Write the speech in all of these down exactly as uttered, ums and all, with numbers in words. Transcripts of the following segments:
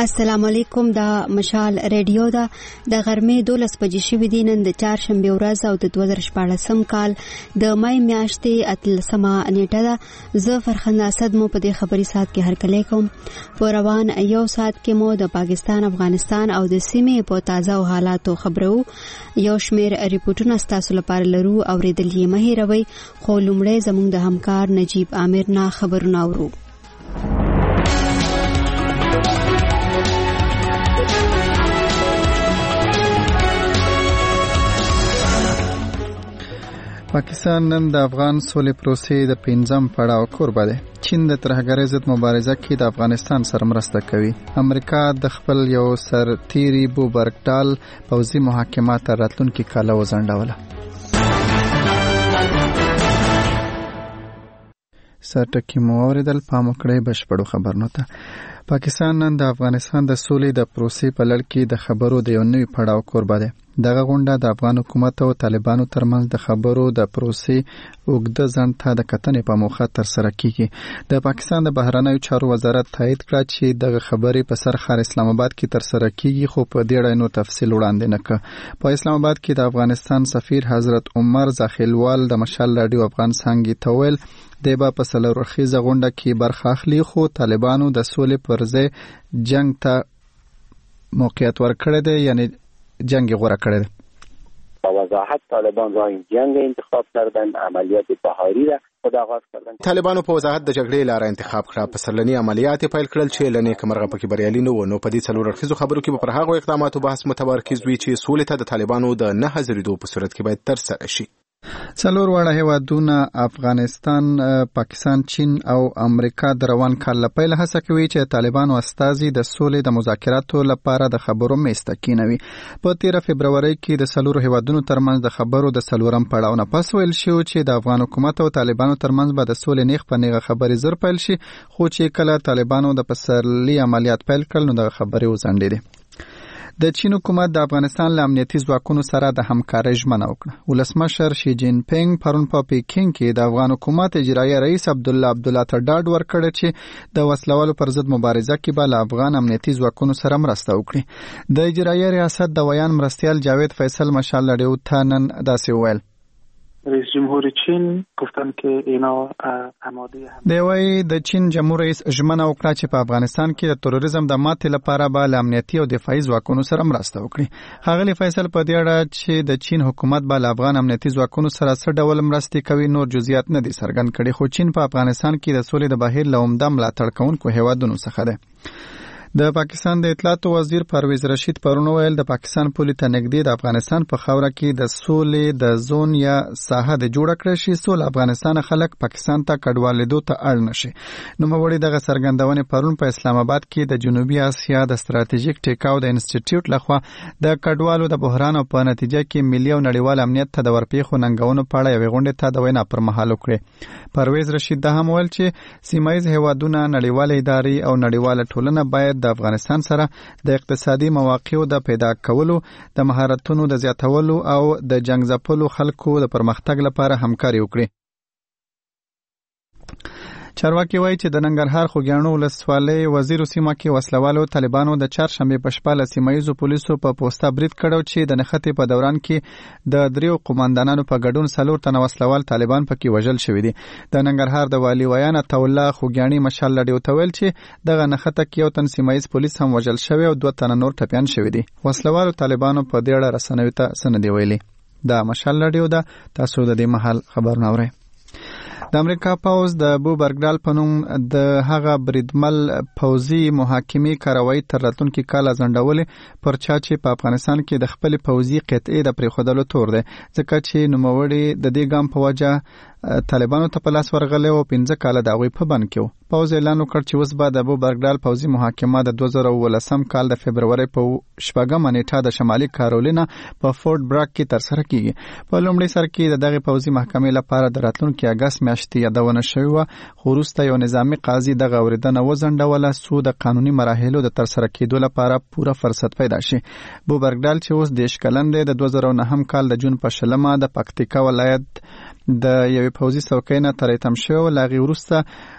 السلام علیکم. دا مشال ریډیو دا د غرمې دولس بجې شوې دي. نن د چهارشنبې ورځ او د دوه زره شپاړسم کال د مای میاشتې اتلسمه نیټه ده. زه فرخنده اسد مو په دې خبري ساعت کې هرکلی کوم. په روان یو ساعت کې مو د پاکستان، افغانستان او د سیمې په تازه او حالاتو خبرو. یو شمیر ریپورتونه ستاسو لپاره لرو او ریدل یې مه هېروئ. خو لومړی زموږ د همکار نجیب عامر نه خبرونه اورو. پاکستان نن د افغان سولې پروسې د پنځم پړاو کوربه دی. چین د ترهګرۍ ضد مبارزه کې د افغانستان سره مرسته کوي. امریکا د خپل یو سرتیري بوبرګډال پوځي محاکمات تر راتلونکي کاله وځنډوله. سرټکی مو اوریدل، پام وکړئ بشپړو خبرونو ته. پاکستان نن د افغانستان د سولې د پروسې په لړ کې د خبرو د یو نوي پړاو کوربه دی. دغه غونډه د افغان حکومت او طالبانو ترمنځ د خبرو د پروسې اوږده ځنډ ته د کتنې په موخه ترسره کیږي. د پاکستان د بهرنیو چارو وزارت تایید کړ چې دغه خبرې په سر ښار اسلام آباد کې ترسره کیږي، خو په دې اړه نو تفصیل وړاندې نه کړ. په اسلام آباد کې د افغانستان سفیر حضرت عمر زاخیلوال د مشال رادیو افغان څنګه تویل د با په سلورخیزه غونډه کې برخه اخلي، خو طالبانو د سولې پر ځای جنگ ته موقعیت ورکړی دی، یعنی جنگ غوره کړی دی. با وضاحت طالبان راه جنگ انتخاب کردن، عملیات بهاری را خود آغاز کردن. طالبانو په وضاحت د جګړې لاره انتخاب کړه. په سرلني عملیات پیل کړل چې لنې کمرغه پکې بریالي نه و. نو په دې څلور اړخیزو خبرو کې پر هغو اقداماتو بحث متمرکز وي چې سولې ته د طالبانو د نه حاضرېدو په صورت کې باید ترسره شي. څلور واړه هیوادونه افغانستان، پاکستان، چین او امریکا د روان کال له پیله هڅه کوي چې طالبانو استازي د سولې د مذاکراتو لپاره د خبرو میز ته کینوي. په تیره فبرورۍ کې د څلورو هیوادونو ترمنځ د خبرو د څلورم پړاو نه پس ویل شو چې د افغان حکومت او طالبانو ترمنځ به د سولې نیغ په نیغه خبرې زر پیل شي، خو چې کله طالبانو د پسرلي عملیات پیل کړل نو د خبرې وځنډېدې. د چین حکومت د افغانستان له امنیتي ځواکونو سره د همکارۍ ژمنه وکړه. ولسمشر شي جین پینګ پرون په پیکینګ کې د افغان حکومت اجرایي رئیس عبدالله عبدالله ته ډاډ ورکړ چې د وسلوالو پر ضد مبارزه کې به له افغان امنیتي ځواکونو سره مرسته وکړي. د اجرایي ریاست د ویان مرستیال جاوید فیصل مشال لړیو ته نن داسې وویل: رئیس جمهور چین گفتن که اینا آماده هم دی وایي د چین جمهور رئیس ژمنه وکړه چې په افغانستان کې د تروریزم د ماتې لپاره به له امنیتي او دفاعي ځواکونو سره مرسته وکړي. ښاغلي فیصل په دې اړه چې د چین حکومت به له افغان امنیتي ځواکونو سره څه ډول مرستې کوي نور جزئیات نه دي څرګند کړي، خو چین په افغانستان کې د سولې د بهیر له عمده ملاتړ کوونکو هیوادونو څخه دی. د پاکستان د اطلاعاتو وزیر پرویز رشید پرون ویل د پاکستان پولې ته نږدې د افغانستان په خاوره کې د سولې د زون یا ساحه د جوړ کړی شي، سول افغانستان خلک پاکستان ته کډوالېدو ته اړ نشي. نوموړي دغه څرګندونې پرون په اسلام آباد کې د جنوبي اسیا د ستراتیژیک ټیکاو د انسټیټیوټ لخوا د کډوالو د بحران او په نتیجه کې ملي او نړیوال امنیت ته د ورپېښو ننګونو په اړه یوې غونډې ته د وینا پر مهال وکړې. پرویز رشید دا هم ویل چې سیمایي هیوادونه، نړیوال ادارې او نړیوال ټولنه باید د افغانستان سره د اقتصادي مواقعو د پیدا کولو، د مهارتونو د زیاتولو او د جنگ ځپلو خلکو د پرمختګ لپاره همکاري وکړي. چارواکي وایي چې د ننګرهار خوږیاڼو ولسوالۍ وزیرو سیمه کې وسلوالو طالبانو د چهارشنبې په شپه له سیمایزو پولیسو په پوسته برید کړی چې د نښتې په دوران کې د دریو قوماندانانو په ګډون څلور تنه وسلوال طالبان پکې وژل شوي دي. د ننګرهار د والي ویان عطاالله خوږیاڼي مشال لډیو ته ویل چې دغه نښته کې یو تن سیمایز پولیس هم وژل شوی او دوه تنه نور ټپیان شوي دي. وسلوالو طالبانو په دې اړه رسنیو ته څه نه دي ویلي. دا مشال لډیو ده، تاسو د دې مهال خبرونه اورئ. د امریکا پوز د بوبرګډال په نوم د هغه بریدمل پوځي محاکمې کاروایی تر راتلونکي کال ځنډولې پر چا چې په افغانستان کې د خپل پوځي قطعې د پرېښودلو تور دی، ځکه چې نوموړي د دې ګام په وجه طالبانو ته په لاس ورغلی او پنځه کاله د هغوی په بند کې و. پوز اعلان وکړ چې اوس به د بوبرګډال پوځي محاکمه د دوه زره اوولسم کال د فبرورۍ په شپږمه نیټه د شمالي کارولینا په فورټ براک کې ترسره کیږي. په لومړي سر کې د دغې پوځي محکمې لپاره د راتلونکي اګست میاشتې یادونه شوې وه، خو وروسته یو نظامي قاضي دغه اورېدنه وځنډوله څو د قانوني مراحلو د ترسره کېدو لپاره پوره فرصت پیدا شي. بوبرګډال چې اوس دېرش کلن دی، د دوه زره نهم کال د جون په شلمه د پکتیکا ولایت د یوې پوځي څوکۍ نه تر ایتم شوی، له هغې وروسته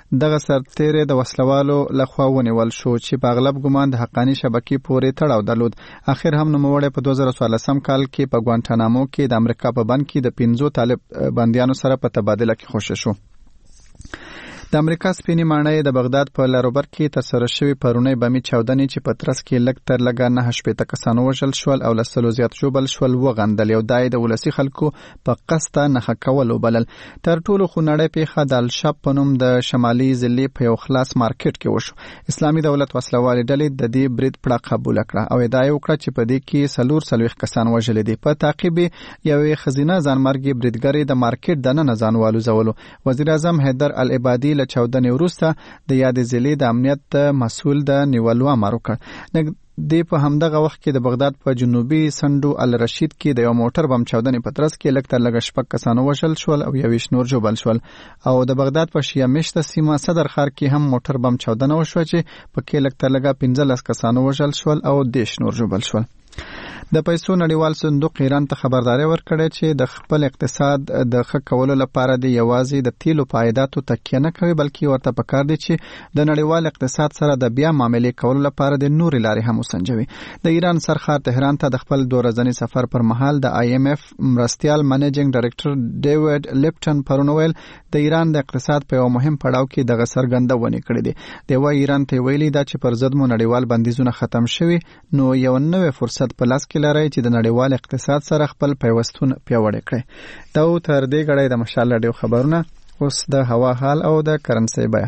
دغه سرتیری د وسلوالو لخوا ونیول شو چې په اغلب ګمان د حقانی شبکې پورې تړاو درلود. اخر هم نوموړی په دوه زره څوارلسم کال کې په ګوانټانامو کې د امریکا په بند کې د پنځو طالب بندیانو سره په تبادله کې خوشی شو. د امریکا سپینې ماڼۍ د بغداد په لاروبر کې ترسره شوې پرونی بمي چاودنې چې په ترڅ کې لږ تر لږه نهه شپېته کسان وژل شول او له سلو زیات ژوبل شول وغندل. یو دا د ولسي خلکو په قصد نښه کول وبلل. تر ټولو خو نړۍ پیښه د الشاب په نوم د شمالي ضلع په یو خلاص مارکیټ کې وشو. اسلامي دولت وسلوالې ډلې د دې برید پړه قبول کړه او ادعا وکړه چې په دې کې څلور څلوېښت کسان وژل دي. په تعقیب یوې ښځینه ځانمرګي بریدګرې د مارکیټ دننه ځان والوزولو. وزیر اعظم حیدر العبادي له چاودنې وروسته د یادې ضلع د امنیت مسؤل د نیولو امر وکړ. د په همدغه وخت کې د بغداد په جنوبي سندو الرشید کې د یو موټر بم چاودنې په ترڅ کې لږ تر لږه شپږ کسان وژل شول او یویشت نور ژوبل شول. او د بغداد په شیعه مشته سیمه صدر ښار کې هم موټر بم چاودنه وشوه چې په کې لږ تر لږه پنځلس کسان وژل شول او دېرش نور ژوبل شول. د پیسو نړیوال صندوق ایران ته خبرداري ورکړه چې د خپل اقتصاد د ښه کولو لپاره د یوازې د تیلو په عایداتو تکیه نه کوي بلکې ورته پکار دی چې د نړیوال اقتصاد سره د بیا معاملې کولو لپاره د نوري لارې هم وسنجوي. د ایران سرخار تهران ته د خپل دوه ورځني سفر پر مهال د آی ایم اف مرستیال منیجینګ ډایرکټر ډیوډ لیپټن پرونویل د ایران د اقتصاد په یو مهم پړاو کې د څرګندونې کړې دي. د وای ایران ته ویلي دا چې پر ضد مو نړیوال بندیزونه ختم شوي نو یو نوې فرصت په لاس کې لري چې د نړیوال اقتصاد سره خپل پیوستون پیاوړی کړي. دا تر دې غړې د مشال رادیو خبرونه. اوس د هوا حال او د کرنسي بیه.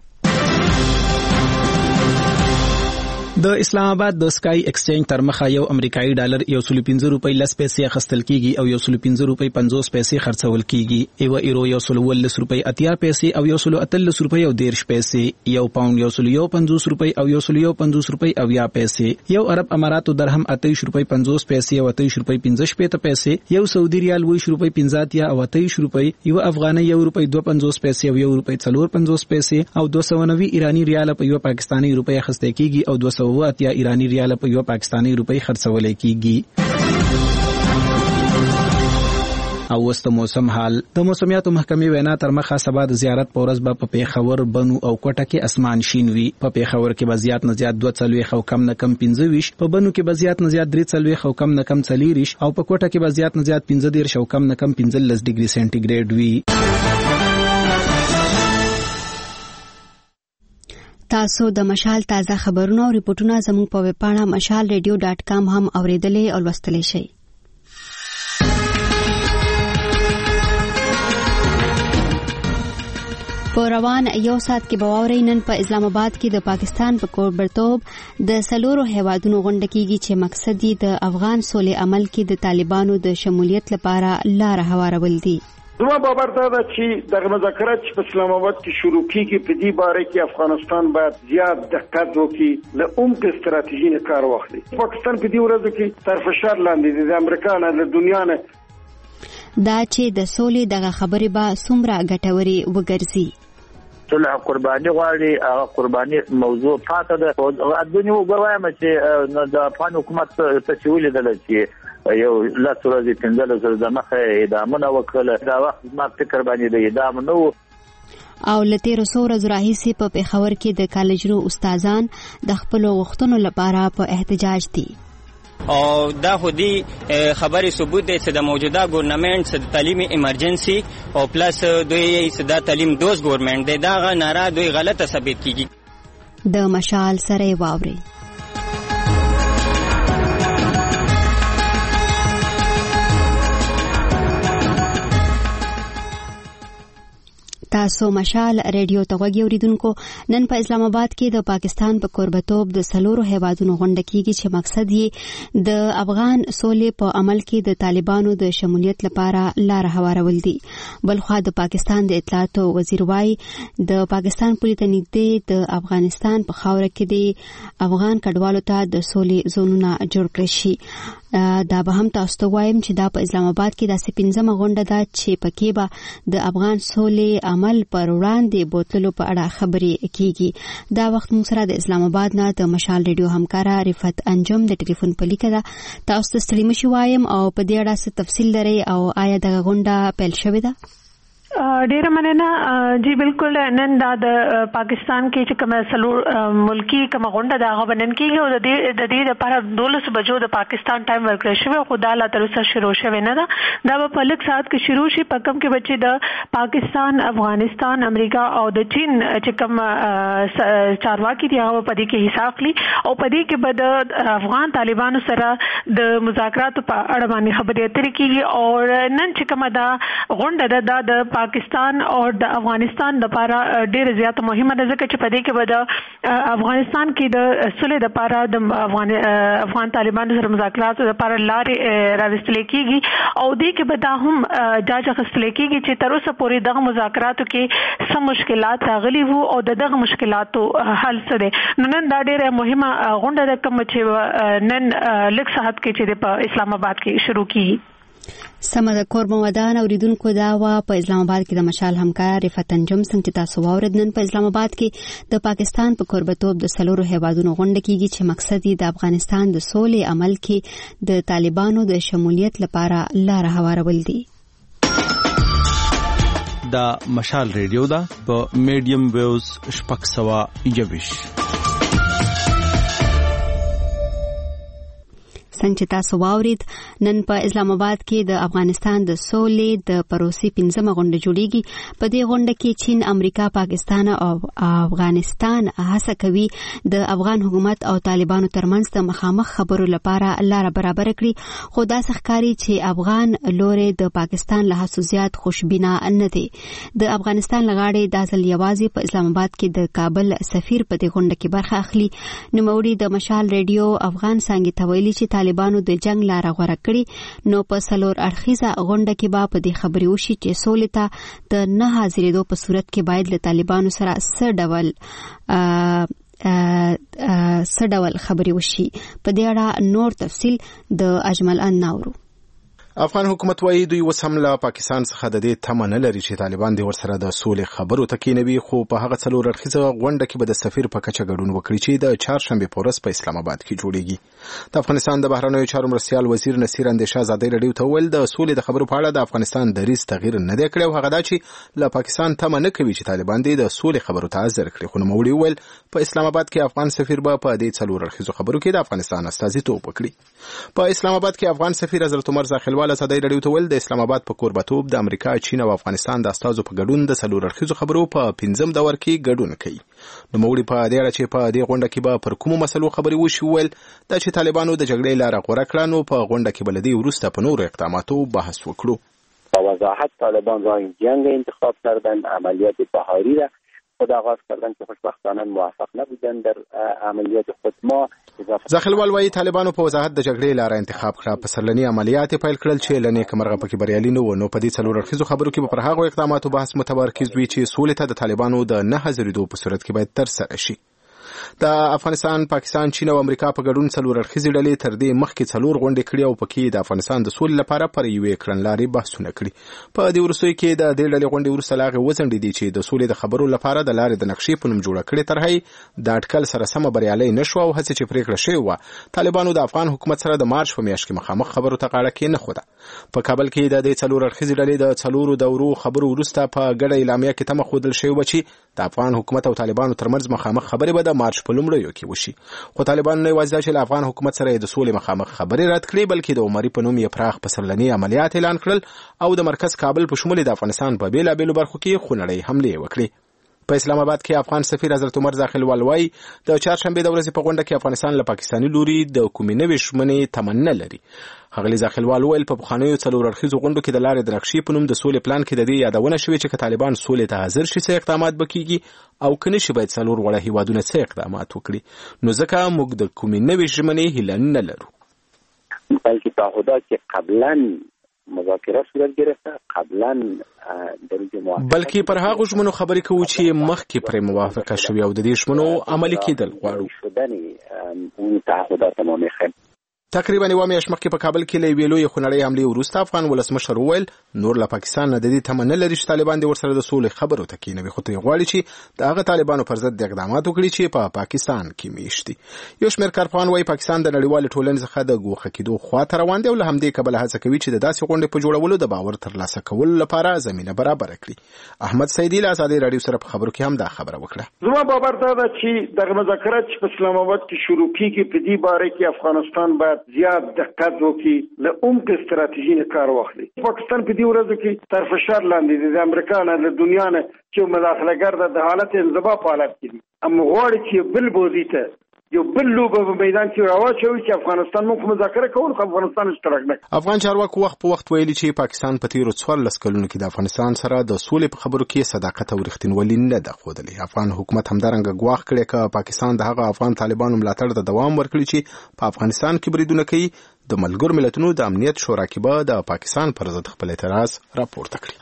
د اسلام آباد د سکای ایکسچینج تر مخه یو امریکایي ډالر یو سل پنځه روپۍ لس پیسې اخیستل کیږي او یو سل پنځه روپۍ پنځوس پیسې خرڅول کیږي. یو ایرو یو سل ولس روپۍ اتیا پیسې او یو سل اتلس روپۍ او دیرش پیسې. یو پاوند یو سل یو پنځوس روپۍ او یو سل یو پنځوس روپۍ او یا پیسې. یو عرب اماراتو درهم اتیش روپۍ پنځوس پیسې او اتیش روپۍ پنځه شپېته پیسې. یو سعودي ریال ویش روپۍ پنځه اتیا او اتیش روپۍ. یو افغاني یو روپۍ دوه پنځوس پیسې او یو روپۍ څلور پنځوس پیسې او دوه سوه نوي ایرانی ریال په یو پاکستاني روپۍ اخیستل کیږي او دوه سوه اتیا ایرانی ریال په یو پاکستاني روپۍ خرڅول کیږي. او وست موسم حال. د موسمیاتو محکمې وینا تر مخه سبا د زیارت پورز به په پیښور بنو او کوټه کې اسمان شین وي. په پیښور کې به زیات نه زیات دوه څلوېښت او کم نه کم پنځه ویشت، په بنو کې به زیات نه زیات درې څلوېښت او کم نه کم څلېرویشت او په کوټه کې به زیات نه زیات پنځه دېرش او کم نه کم پنځلس ډیګري سانتي ګریډ وي. تاسو د مشال تازه خبرونه او ریپورتونه زموږ په ویب پاڼه مشال ریډیو ډاټ کام هم اوریدلې او لوستلی شئ. په روان یو ساعت کې به واورئ نن په اسلام آباد کې د پاکستان په کوربرتوب د څلورو هیوادونو غونډه کیږي چې مقصد یې د افغان سولې عمل کې د طالبانو د شمولیت لپاره لاره هوارول دي. زما باور دا ده چې دغه مذاکرات چې په اسلام آباد کې شروع کیږي په دې باره کې افغانستان باید زیات دقت وکړي، له عمق استراتیژي نه کار واخلي. پاکستان په دې ورځو کې تر فشار لاندې دی، د امریکا نه، د دنیا نه. دا چې د سولې دغه خبرې به څومره ګټورې وګرځي. صلح قرباني غواړي، هغه قرباني موضوع پاتې ده. او دنیا وګوایم چې د افغان حکومت ته چې ولیدل چې یو لاس ورځې پنځلس ورځې د مخه اعدامونه وکړل، دا وخت ما فکر باندې د اعدام نه و. او له تېرو څو ورځو راهیسې په پېښور کې د کالجونو استادان د خپلو غوښتنو لپاره په احتجاج دي. او دا خودي خبري ثبوت دی چې د موجوده ګورنمنت د تعلیمي ایمرجنسي او پلس دوی چې د تعلیم دوز ګورنمنت دی دا غ ناره دوی غلطه ثابت کیږي. د مشال سره واوري. تاسو مشال ریډیو ته غوږی اوریدونکو. نن په اسلام آباد کې د پاکستان په کوربتوب د څلورو هیوادونو غونډه کیږي چې مقصد یې د افغان سولې په عمل کې د طالبانو د شمولیت لپاره لار هوارول دي. بلخوا د پاکستان د اطلاعاتو وزیر وايي د پاکستان پولیس ته نږدې د افغانستان په خاوره کې د افغان کډوالو ته د سولې زونونه جوړ کړي شي. دا به هم تاسو ته وایم چې دا په اسلام آباد کې داسې پنځمه غونډه ده چې پکې به د افغان سولې عمل پر وړاندې بوتلو په اړه خبرې کیږي. دا وخت موږ سره د اسلام آباد نه د مشال ریډیو همکاره رفعت انجم د ټلیفون په لیکه ده. تاسو ته ستړي مشي وایم او په دې اړه څه تفصیل لرئ او آیا دغه غونډه پیل شوې ده؟ ډیره مننه جی بالکل نن دا د پاکستان کې چې کوم سلور ملکی کوم غونډه دا غوښنن کېږي او د دې د دې لپاره دولس بجو د پاکستان ټایم ورکړل شوی خو دا لا تر اوسه شروع شوی نه ده دا په لږ ساعت کې شروع شي په کوم کې بچي د پاکستان افغانستان امریکا او د چین چې کوم چارواکي دی هغه په دې کې حصہ اخلي او په دې کې به د افغان طالبانو سره د مذاکراتو په اړه باندې خبرې اترې کېږي او نن چې کوم دا غونډه ده د پاکستان او د افغانستان لپاره ډېر زیات مهمه ده ځکه چې په دې کې به د افغانستان کې د صلح لپاره د افغان افغان طالبانو سره مذاکرات لپاره لارې راوستل کېږي او دې کې به دا هم جاج اخیستل کېږي چې تر اوسه پورې دغه مذاکراتو کې سم مشکلات راغلي وو او دغه مشکلاتو حل څه دي نو نن دا ډېره مهمه غونډه ده کوم چې نن لږ ساعت کې چې په اسلام آباد کې شروع کیږي سمه د کور مودان اوریدونکو دا وا په اسلام آباد کې د مشال همکار رفعت انجم څنګه تاسو واورید نن په اسلام آباد کې د پاکستان په قربتوب د سلورو هیوادونو غونډه کیږي چې مقصد یې د افغانستان د سولې عمل کې د طالبانو د شمولیت لپاره لار هوارول دي دا مشال ریډیو دا په میډیم ویوز شپږ سوه یوویش څنګه چې تاسو واورید نن په اسلام آباد کې د افغانستان د سولې د پروسې پنځمه غونډه جوړیږي په دې غونډه کې چین امریکا پاکستان او افغانستان هڅه کوي د افغان حکومت او طالبانو ترمنځ د مخامخ خبرو لپاره لار برابر کړي خو دا ښکاري چې افغان لوري د پاکستان له هڅو زیات خوشبینه نه دي د افغانستان لغاړي د ځل یوازې په اسلام آباد کې د کابل سفیر په دې غونډه کې برخه اخلي نوموړي د مشال ریډیو افغان څنګه تویلي چې طالبانو د جنگ لار غوړه کړي نو په سلور اړخیزه غونډه کې به په دې خبرې وشي چې سولې ته د نه حاضرېدو په صورت کې باید له طالبانو سره څه ډول څه ډول خبرې وشي په دې اړه نور تفصیل د اجمل ان ناورو افغان حکومت وايي دوی اوس هم له پاکستان څخه د دې تمه نه لري چې طالبان د ورسره د سولې خبرو ته کېنوي خو په هغه څلور اړخیزه غونډه کې به د سفیر په کچه ګډون وکړي چې د چهارشنبې په ورځ په اسلام آباد کې جوړیږي د افغانستان د بهرنیو چارو مرستیال وزیر نصیر اندیشه ازادي رادیو ته ویل د سولې د خبرو په اړه د افغانستان دریځ تغییر نه دی کړی او هغه دا چې له پاکستان تمه نه کوي چې طالبان د سولې خبرو ته حاضر کړي خو نوموړي ویل په اسلام آباد کې افغان سفیر به په دې څلور اړخیزو خبرو کې د افغانستان استازیتوب وکړي په اسلام آباد کې افغان سفیر حضرت عمر زاخیلوال ازادي رادیو ته د اسلام آباد په قربتوب د امریکا چین او افغانستان د استازو په ګډون د سلور اړخیزو خبرو په پنځم دور کې ګډون کوي نو موږ په دې اړه چې په دې غونډه کې به پر کومو مسلو خبرې وشي ول دا چې طالبانو د جګړې لار غوړه کړه نو په غونډه کې بلدي ورسته په نورو اقداماتو بحث وکړو با وضاحت طالبان راه جنگ انتخاب کردن عملیات بهاری را خود آغاز کردن که خوشبختانه موفق نبودن در عملیات خود ما زاخیلوال وايي طالبانو په وضاحت د جګړې لار انتخاب کړه په سرلني عملیات پیل کړل چې لنې کمرغه پکې بریالي نه و نو په دې څلور اړخیزو خبرو کې پر هغه اقداماتو بحث متمرکز وي چې سولې ته د طالبانو د نه حاضرېدو په صورت کې باید ترسره شي د افغانستان پاکستان چین او امریکا په ګډون څلور اړخیزې ډلې تر دې مخکې څلور غونډې کړې او پکې د افغانستان د سولې لپاره پر یوې کړنلارې بحثونه کړي په دې وروستیو کې د دې ډلې غونډې وروسته لا هغې وځنډېدې چې د سولې د خبرو لپاره د لارې د نقشې په نوم جوړه کړې طرحه د اټکل سره سمه بریالۍ نه شوه او هڅې چې پرېکړه شوې وه طالبانو د افغان حکومت سره د مارچ په میاشت کې مخامخ خبرو ته غاړه کېنښوده په کابل کې د دې څلور اړخیزې ډلې د څلورو دورو خبرو وروسته په ګډه اعلامیه کې تمه ښودل شوې وه چې د افغان حکومت او طالبانو ترمنځ مخامخ خبرې به د مارچ په لومړیو کې وشي خو طالبان نه یوازې چې له افغان حکومت سره د سولې مخامخ خبرې رد کړې بلکې د عمري په نوم یې پراخ پسرلني عملیات اعلان کړل او د مرکز کابل په شمول د افغانستان په بیلابیلو برخو کې خونړۍ حملې وکړې په اسلام آباد کې افغان سفیر حضرت عمر زاخیلوال وايي د چهارشنبې د ورځې په غونډه کې افغانستان له پاکستاني لوري د کومې نوې ژمنې تمنا لري ښاغلي زاخیلوال ویل په پخوانیو څلور اړخیزو غونډو کې د لارې د نقشې په نوم د سولې پلان کې د دې یادونه شوې چې که طالبان سولې ته حاضر شي څه اقدامات به کېږي او که نه شي باید څلور واړه هیوادونه څه اقدامات وکړي نو ځکه موږ د کومې نوې ژمنې هیله نه لرو بلکې تعهدات چې قبلا مذاکره صورت گرفته قبلا در جماعت بلکې پر هغه ژمنو خبرې کوو چې مخکې پرې موافقه شوې او د دې ژمنو عملي کېدل غواړو شدن اون تعهدات ما میخوایم تقریبا یو میاشت مخکې په کابل کې له ویلوې خونړۍ حملې وروسته افغان ولسمشر وویل نور له پاکستان نه د دې تمه نه لري چې طالبان د ورسره د سولې خبرو ته کېنوي، خو ته غواړي چې د هغه طالبانو پر ضد د اقدامات وکړي چې په پا پاکستان کې میشتي. یو شمېر کارپوهان وایي پاکستان د نړیوالې ټولنې څخه د ګوښه کېدو خواته روان دی او له همدې کبله هڅه کوي چې د داسې غونډې په جوړولو د باور ترلاسه کولو لپاره زمینه برابره کړي. احمد سیدی له ازادي راډیو سره په خبرو کې هم دا خبره وکړه. زما باور دا ده چې دغه مذاکرات چې په اسلام آباد کې شروع کیږي په دې باره کې افغانستان باید زیات دقت وکړي، له عمق استراتیژي نه کار واخلي. پاکستان په دې ورځو کې تر فشار لاندې دی، د امریکا نه له دنیا نه چې مداخله ګر د حالت انزوا په حالت کې دي. اما غواړي چې بل بوزي ته یو بل لوبه په میدان کې راوچوي چې افغانستان موږ مذاکره کوو، خو افغانستان اشتراک نه. افغان چارواکو وخت په وخت ویلي چې پاکستان په تیرو څوارلس کلونو کې د افغانستان سره د سولې په خبرو کې صداقت او رښتینولي نه ده ښودلې. افغان حکومت همدارنګه ګواښ کړی چې پاکستان د هغه افغان طالبانو ملاتړ ته دوام ورکړي چې په افغانستان کې بریدونه کوي. د ملګرو ملتونو د امنیت شورا کې به د پاکستان پر ضد خپل اعتراض راپورته کړي.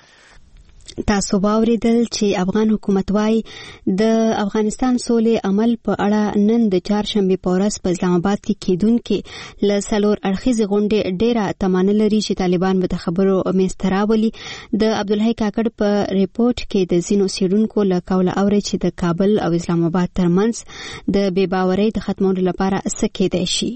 تاسو باوریدل چې افغان حکومت وايي د افغانستان سولې عمل په اړه نن د چهارشنبه په ورځ په اسلام آباد کې کېدونکې له څلور اړخیزې غونډې ډېره تمانه لري چې طالبان به د خبرو میز ته راولي. د عبدالحی کاکړ په ریپورت کې د ځینو څېړونکو له قوله اوري چې د کابل او اسلام آباد ترمنځ د بې باورۍ د ختمولو لپاره څه کېدای شي.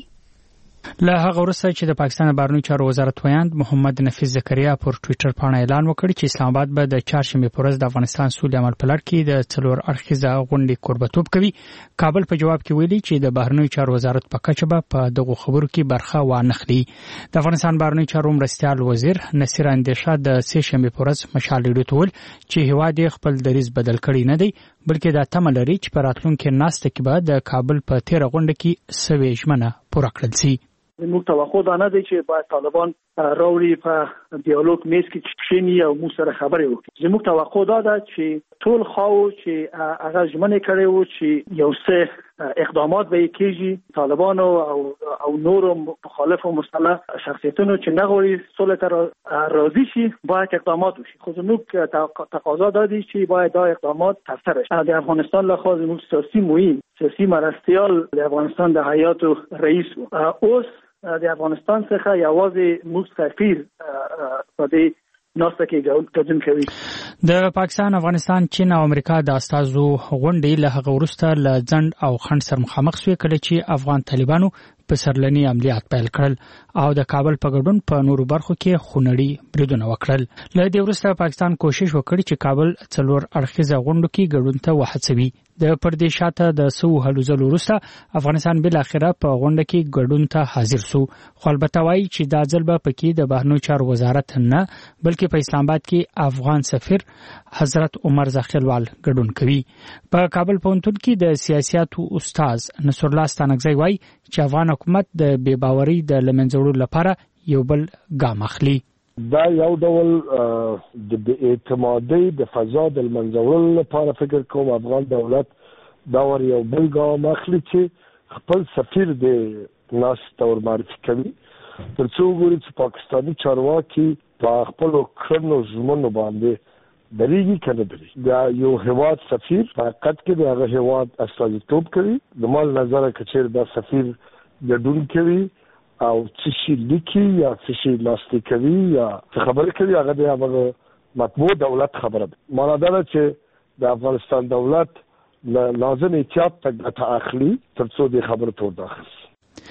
له هغه وروسته چې د پاکستان بهرنیو چارو وزارت ویاند محمد نفیس زکریا پر ټوئیټر باندې اعلان وکړ چې اسلام آباد به د چهارشنبه په ورځ د افغانستان سولې عمل په لړ کې د څلور اړخیزه غونډې کوربتوب کوي. کابل په جواب کې ویلي چې د بهرنیو چارو وزارت په کچه به په دغه خبرو کې برخه وانخلي. د افغانستان بهرنیو چارو مرستیال وزیر نصیر اندیشه د سه شنبه په ورځ مشال ریډیو ته ویل چې هیواد خپل دریځ بدل کړی نه دی، بلکې دا تمه لري چې په راتلونکي ناسته کې به د کابل په تیره غونډه کې سوي ژمنه پوره کړل شي. موږ توقع دا نه دی چې باید طالبان راوړي په دیالوګ میز کې کښیني او موږ سره خبرې وکړي. زموږ توقع دا ده چې ټول خواو چې هغه ژمنې کړې وو چې یو څه اقدامات به کېږي، طالبانو او او نورو مخالفو مسلح شخصیتونو چې نه غواړي سولې ته راضي شي باید اقدامات وشي. خو زموږ تقاضا دا دی چې باید دا اقدامات ترسره شي. د افغانستان لخوا زموږ سیاسي معین سیاسي مرستیال د افغانستان د هیئات رئیس اوس د افغانستان څخه یوازې موږ سفیر په دې ناسته کې ګډون کوي. د پاکستان، افغانستان، چین او امریکا د استازو غونډې له هغه وروسته له ځنډ او خنډ سره مخامخ شوې کله چې افغان طالبانو په سرلني عملیات پیل کړل او د کابل په ګډون په نورو برخو کې خونړي بریدونه وکړل. له دې وروسته پاکستان کوشش وکړي چې کابل څلور اړخیزه غونډو کې ګډون ته وهڅوي. د پردې شاته د سو هلو ځلو وروسته افغانستان بل اخره په غونډه کې ګډون ته حاضر سو. خو البته وایي چې دا ځل به پکې د بهرنیو چارو وزارت نه بلکې په اسلام آباد کې افغان سفیر حضرت عمر زاخیلوال ګډون کوي. په کابل پوهنتون کې د سیاستو استاد نصر الله ستانکزی وایي چې افغان حکومت د بې باورۍ د لمنځه لپاره یو بل ګام اخلي. دا یو ډول د اعتمادۍ د فضا د منځورولو لپاره فکر کوم افغان دولت دا ور یو بل ګام اخلي چې خپل سفیر د ناس تور معرفي کوي ترڅو وګوري چې پاکستاني چارواکي په خپل کړنو ژمنو باندې درېږي کنه درېږي. دا یو هیواد سفیر په حقیقت کې د هغه هیواد استازیتوب کوي. د مال نظر کچیر دا سفیر ګډون کوي او څه شي لیکي یا څه شي لاسلیک کوي یا څه خبرې کوي هغه د هغه مطبوع دولت خبره ده. معنا دا ده چې د افغانستان دولت لازم احتیاط ته ګټه اخلي ترڅو د خبرو تور داخل شي.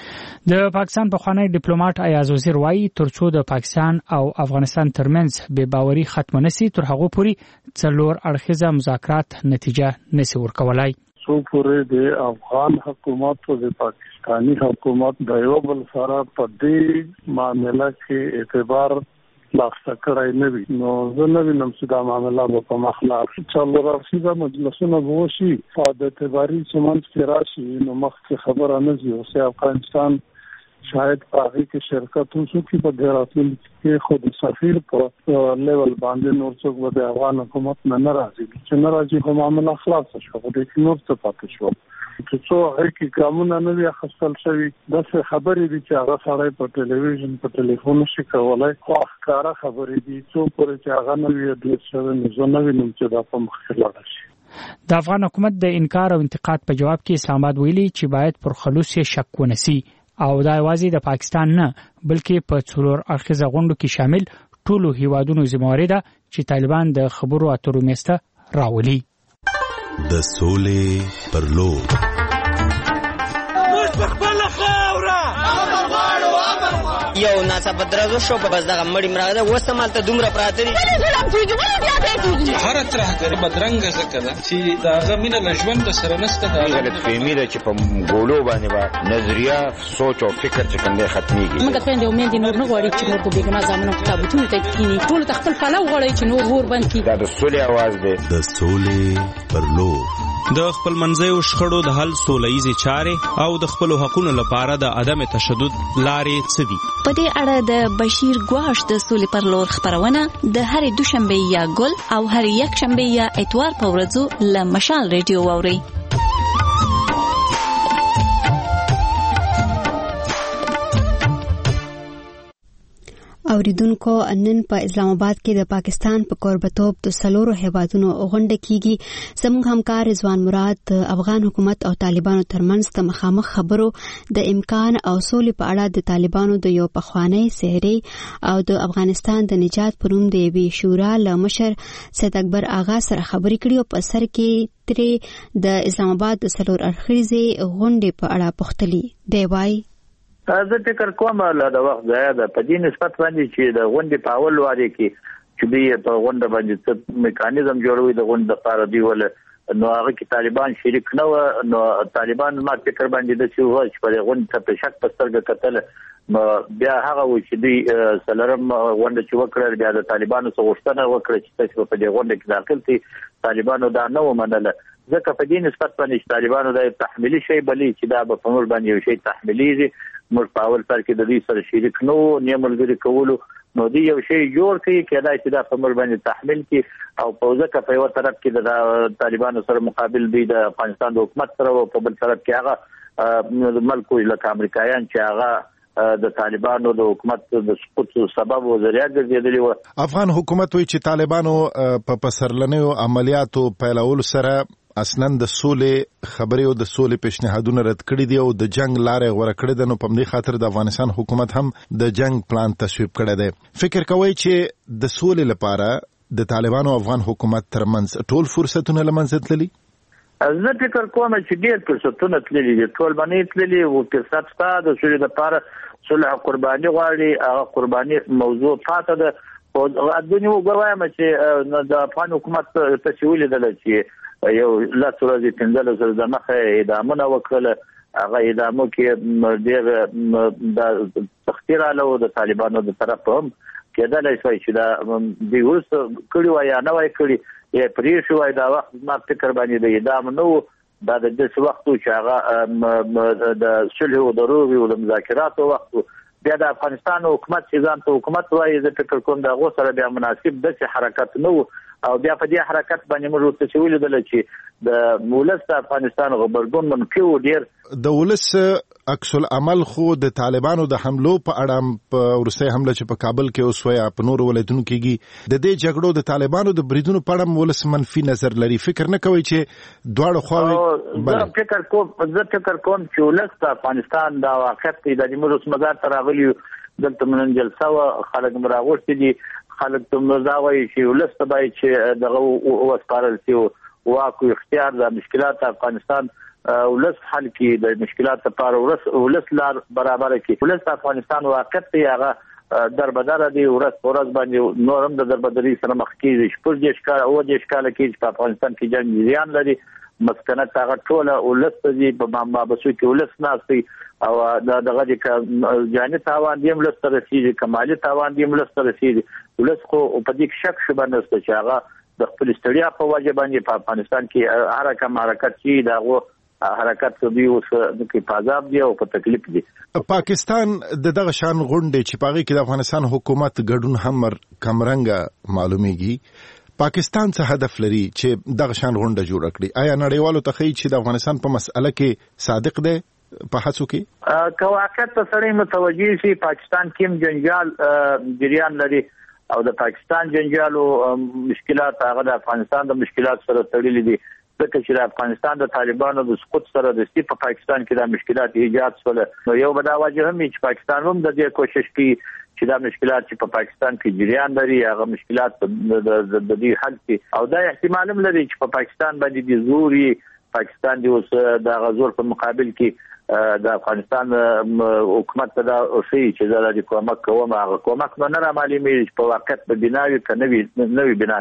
د پاکستان پخوانی ډیپلوماټ ایاز وزیر وایي ترڅو د پاکستان او افغانستان ترمنځ بې باوري ختم نشي تر هغه پورې څلور اړخیزه مذاکرات نتیجه نشي ورکولای. څو پورې د افغان حکومت او د پاکستاني حکومت د یو بل سره په دې معاملې کې اعتبار لاخته کړای نه وي نو زه نه وینم چې دا معاملې به په مخلا څلور اړخیزه مجلسونه وشي په د اعتباري سمند کې راشي نو مخکې خبره نه ځي او افغانستان شاید په هغه کې شرکت وشو چې په ډیراتل کې خود سفیر په لیول باندې نور څوک به افغان حکومت نه ناراضي چې ناراضي کوم عمل خلاص شو خو د نور څه پاتې شو چې څو هغه کې قانون نه وي خپل شوی د څه خبرې دي چې هغه سره په ټلویزیون په ټلیفون شي کولای خو ښکارا خبرې دي څو پورې چې هغه نه وي د څه نه زونه وینم چې دا په مخ لاړ شي. د افغان حکومت د انکار او انتقاد په جواب کې اسلام آباد ویلي چې باید پر خلوص شک ونسی او دا یوازې د پاکستان نه بلکې په څلور اړخیزه غونډو کې شامل ټولو هیوادونو ذمہواری ده چې طالبان د خبرو اترو میسته راولي. د سولې پر لور یو ناڅاپه درزو شو په بس دغه مړی مراده وسمال ته دومره پراته دي هر ترهګر بدرنګ ځکه ده چې دا غمینه لژوند سره نسته دا غلط فهمي ده چې په ګولو باندې با نظریه سوچ او فکر چې کوم ختميږي. موږ ته د امید نور نه غواړي چې نور په بیګنا ځامنو کتابونه ته کینی ټول تخپل پلو غواړي چې نور ور باندې کی. دا د سولې आवाज ده. د سولې پر لور د خپل منځیو شخړو د حل سولهییزې چارې او د خپلو حقونو لپاره د عدم تشدد لارې څه دي؟ په دې اړه د بشیر ګواش د سولې پر لور خبرونه د هرې دوشنبه یا ګل او هرې یک شنبه یا اتوار په ورځو له مشال ریډیو واورئ. اوریدونکو نن په اسلام آباد کې د پاکستان په قربتوب د سلورو هیوادونو غونډه کیږي. زموږ همکار رضوان مراد د افغان حکومت او طالبانو ترمنځ د مخامخ خبرو د امکان او سولې په اړه د طالبانو د یو پخوانی سحري او د افغانستان د نجات پر نوم د یوې شورا له مشر سید اکبر آغا سره خبرې کړې او په سر کې ترې د اسلام آباد د سلور اړخیزې غونډې په اړه پوښتلي. دی وایي زه فکر کوم له د وخت ځای ده په دې نسبت باندې چې د غونډې په اول واره کې چې دوی په غونډه باندې څه میکانیزم جوړوي د غونډې لپاره دی ول نو هغه کې طالبان شریک نه و. نو طالبان ما فکر باندې د څه وای چې په غونډه ته په شک پسترګه کتل بیا هغه و چې دوی سلرم غونډه چې وکړل بیا د طالبانو څخه غوښتنه وکړه چې تاسو په دې غونډه کې داخل شئ. طالبانو دا نه ومنله ځکه په دې نسبت باندې طالبانو د تحمیلي شی بلی چې دا په موږ باندې یو شی تحمیلي موږ په اول سر کې د دې سره شریک نو نیملګری کولو نو دی یو شی جوړ کړي کېدای چې دا په موږ باندې تحمیل کې او په ځکه په یو طرف کې د طالبانو سره مقابل دی د افغانستان د حکومت سره او په بل طرف کې هغه ملکو لکه امریکایان چې هغه د طالبانو د حکومت د سقوط سبب و ذریعہ ګرځېدلی و. افغان حکومت وایي چې طالبانو په پسرلنیو عملیاتو پیلولو سره اصلاً د سولې خبرې او د سولې پیشنهادونه رد کړي دي او د جنگ لارې غوړه کړې ده. نو په دې خاطر د افغانستان حکومت هم د جنگ پلان تصویب کړی دی. فکر کوي چې د سولې لپاره د طالبانو او افغان حکومت ترمنځ ټول فرصتونه له منځه تللي؟ زه فکر کوم چې ډېر فرصتونه تللي دي. ټول باندې تللي او فرصت شته د سولې لپاره. صلح قرباني غواړي هغه قرباني موضوع پاتې ده. او د دنیا وګوایم چې د افغان حکومت تشویل دل چې یو لاس ورځې پنځله زره د مخه اعدامونه وکړل. هغه اعدامو کې ډېر د تخطیر علاوه د طالبانو د طرف هم کېدلای شي چې دا دی اوس کړي وای یا نه وای کړي یا پرې شو وای دا وخت ما فکر باندې د اعدام نو دا د دې وخت چې هغه د صلح او د روغي او د مذاکراتو وخت بیا د افغانستان حکومت چې ځان ته حکومت وایي زه فکر کوم دا غو سره بیا مناسب د حرکت نو او بیا په دې حرکت باندې موږ ورته چې ویل دل چې د مولس د افغانستان غبرګون منفي و ډیر د ولس عکس العمل خو د طالبانو د حملو په اړه په ورسته حمله چې په کابل کې اوس ویا په نور ولایتونو کېږي د دې جګړو د طالبانو د بریدونو په اړه ولس منفي نظر لري. فکر نه کوي چې دواړو خواوې زه فکر کوم زه فکر کوم چې ولس د افغانستان د واقعیت د موږ مزار تراغلی دلته من جلسه و خلک مراغوت دي خلک ته مزاوي چې ولس ته باید چې دغه وسپارل شي واکو اختیار د مشکلات افغانستان ولس حل کې د مشکلات لپاره ولس ولس لار برابر کې ولس افغانستان واقعیت دی هغه دربدار دی ورځ ورځ باندې نورم د دربدري سره مخ کېږي شپږ د ښکار او د ښکار کې په افغانستان کې جنگ جریان لري مسکنه هغه ټوله ولس دی په مابسو کې ولس ناسي او دا دغه د جاني تاوان دی ولس تر رسیدي کمالي تاوان دی ولس تر رسیدي ولس خو په دې شک شبه نشته چې هغه د خپل استړیا په وجه باندې په افغانستان کې هر کوم حرکت چې داغه حرکت کوي اوس کې پازاب دی او په تکلیف دی. پاکستان د دغه شان غونډې چې پاغي کې د افغانستان حکومت ګډون هم کمرنګ معلومیږي. پاکستان څه هدف لري چې دغه شان غونډه جوړ کړي؟ آیا نړیوالو ته خی چې د افغانستان په مسأله کې صادق دی په هڅو کې؟ که واقعیت ته سړی متوجي شي پاکستان کې جنجال جریان لري او د پاکستان جنجالو مشکلات هغه د افغانستان د مشکلات سره تړلي دي. ځکه چې د افغانستان د طالبانو د سقوط سره د ستې په پاکستان کې د مشکلات ایجاد شول. نو یو بل واجب هم چې پاکستان هم د دې کوشش کوي چې دا مشکلات چې په پاکستان کې جریان لري هغه مشکلات د دې حل کړي او دا احتمال هم لري چې په پاکستان باندې د زوري پاکستان دی اوس د غزور په مقابل کې د افغانستان حکومت ته دا شي چې دا د کومک کوم هغه کومک نه را معلومي په واقعیت په بناوي کنوي نوې بنا.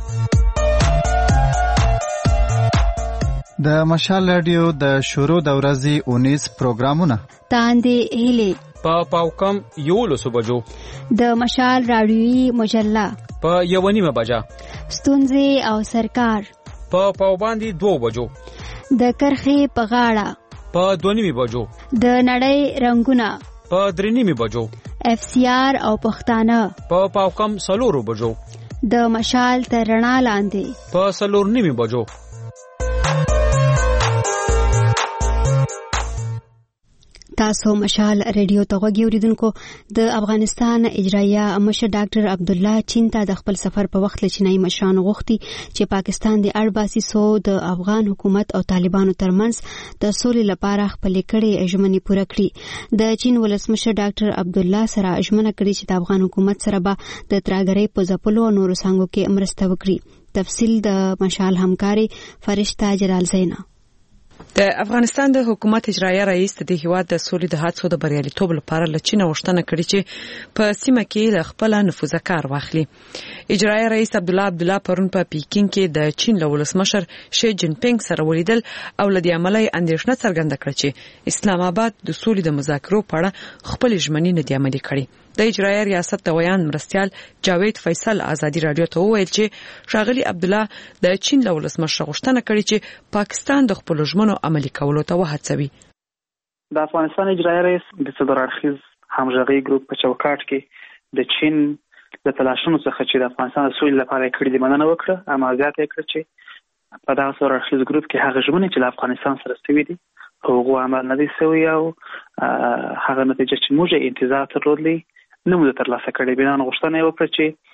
د مشال رادیو د شروع د ورځې اونیس پروګرامونه تاندې هلي په پاوکم یولسو بجو د مشال رادیوي مجله په یو نیمه بجا ستونزې او سرکار په پاوباندې دو بجو د کرخې په غاړه په دو نیمه بجو د نړۍ رنگونه په درې نیمه بجو اف سی آر او پښتانه په پاوکم سلورو بجو د مشال تر رڼا لاندې په سلور نیمه بجو. تاسو مشال ریډیو ته غوږی اوریدونکو. د افغانستان اجرایه مشر ډاکټر عبد الله چین ته د خپل سفر په وخت لچنای مشران غوښتي چې پاکستان د اړباسي سو د افغان حکومت او طالبانو ترمنځ د سولې لپاره خپل کړي ژمنې پوره کړي. د چین ولسمشر ډاکټر عبد الله سره ژمنه کړې چې د افغان حکومت سره به د تراګرۍ په ځپلو او نورو څنګه کې مرسته وکړي. تفصیل د مشال همکاري فرشته جلال زینا. د افغانستان د حکومت اجرایه رئیس د هیواد د سولې د هڅو د بریالیتوب لپاره لچینه غوښتنه کړې چې په سیمه کې له خپل نفوذ کار واخلي. اجرایه رئیس عبد الله عبد الله پرون په پیکینګ کې د چین له ولسمشر شي جین پینګ سره ولیدل او لدی عملي اندېښنه څرګنده کړه چې اسلام آباد د سولې د مذاکرو په اړه خپل ژمنې نه دی عملي کړې. د اجرایه ریاست د ویان مرستيال جاوید فیصل ازادي رادیو ته وویل چې شاغلی عبد الله د چین له ولسمشر غوښتنه کړې چې پاکستان د خپل ژمنو عملي کولو ته وهڅوي. د افغانستان اجرایه رئیس د څلور اړخیز همغږي ګروپ په چوکاټ کې د چین د تلاشونو څخه چې د افغانستان د سولې لپاره کړي د مننه وکړه اما زیاته کړ چې په دغه څلور اړخیز ګروپ کې هغه ژمنې چې د افغانستان سره ستوي دي هغه عمل نه دي شوی او هغه نتیجه چې موږ انتظار درلودلی نو موږ ترلاسه کړې. بنا غوښتنه وکړه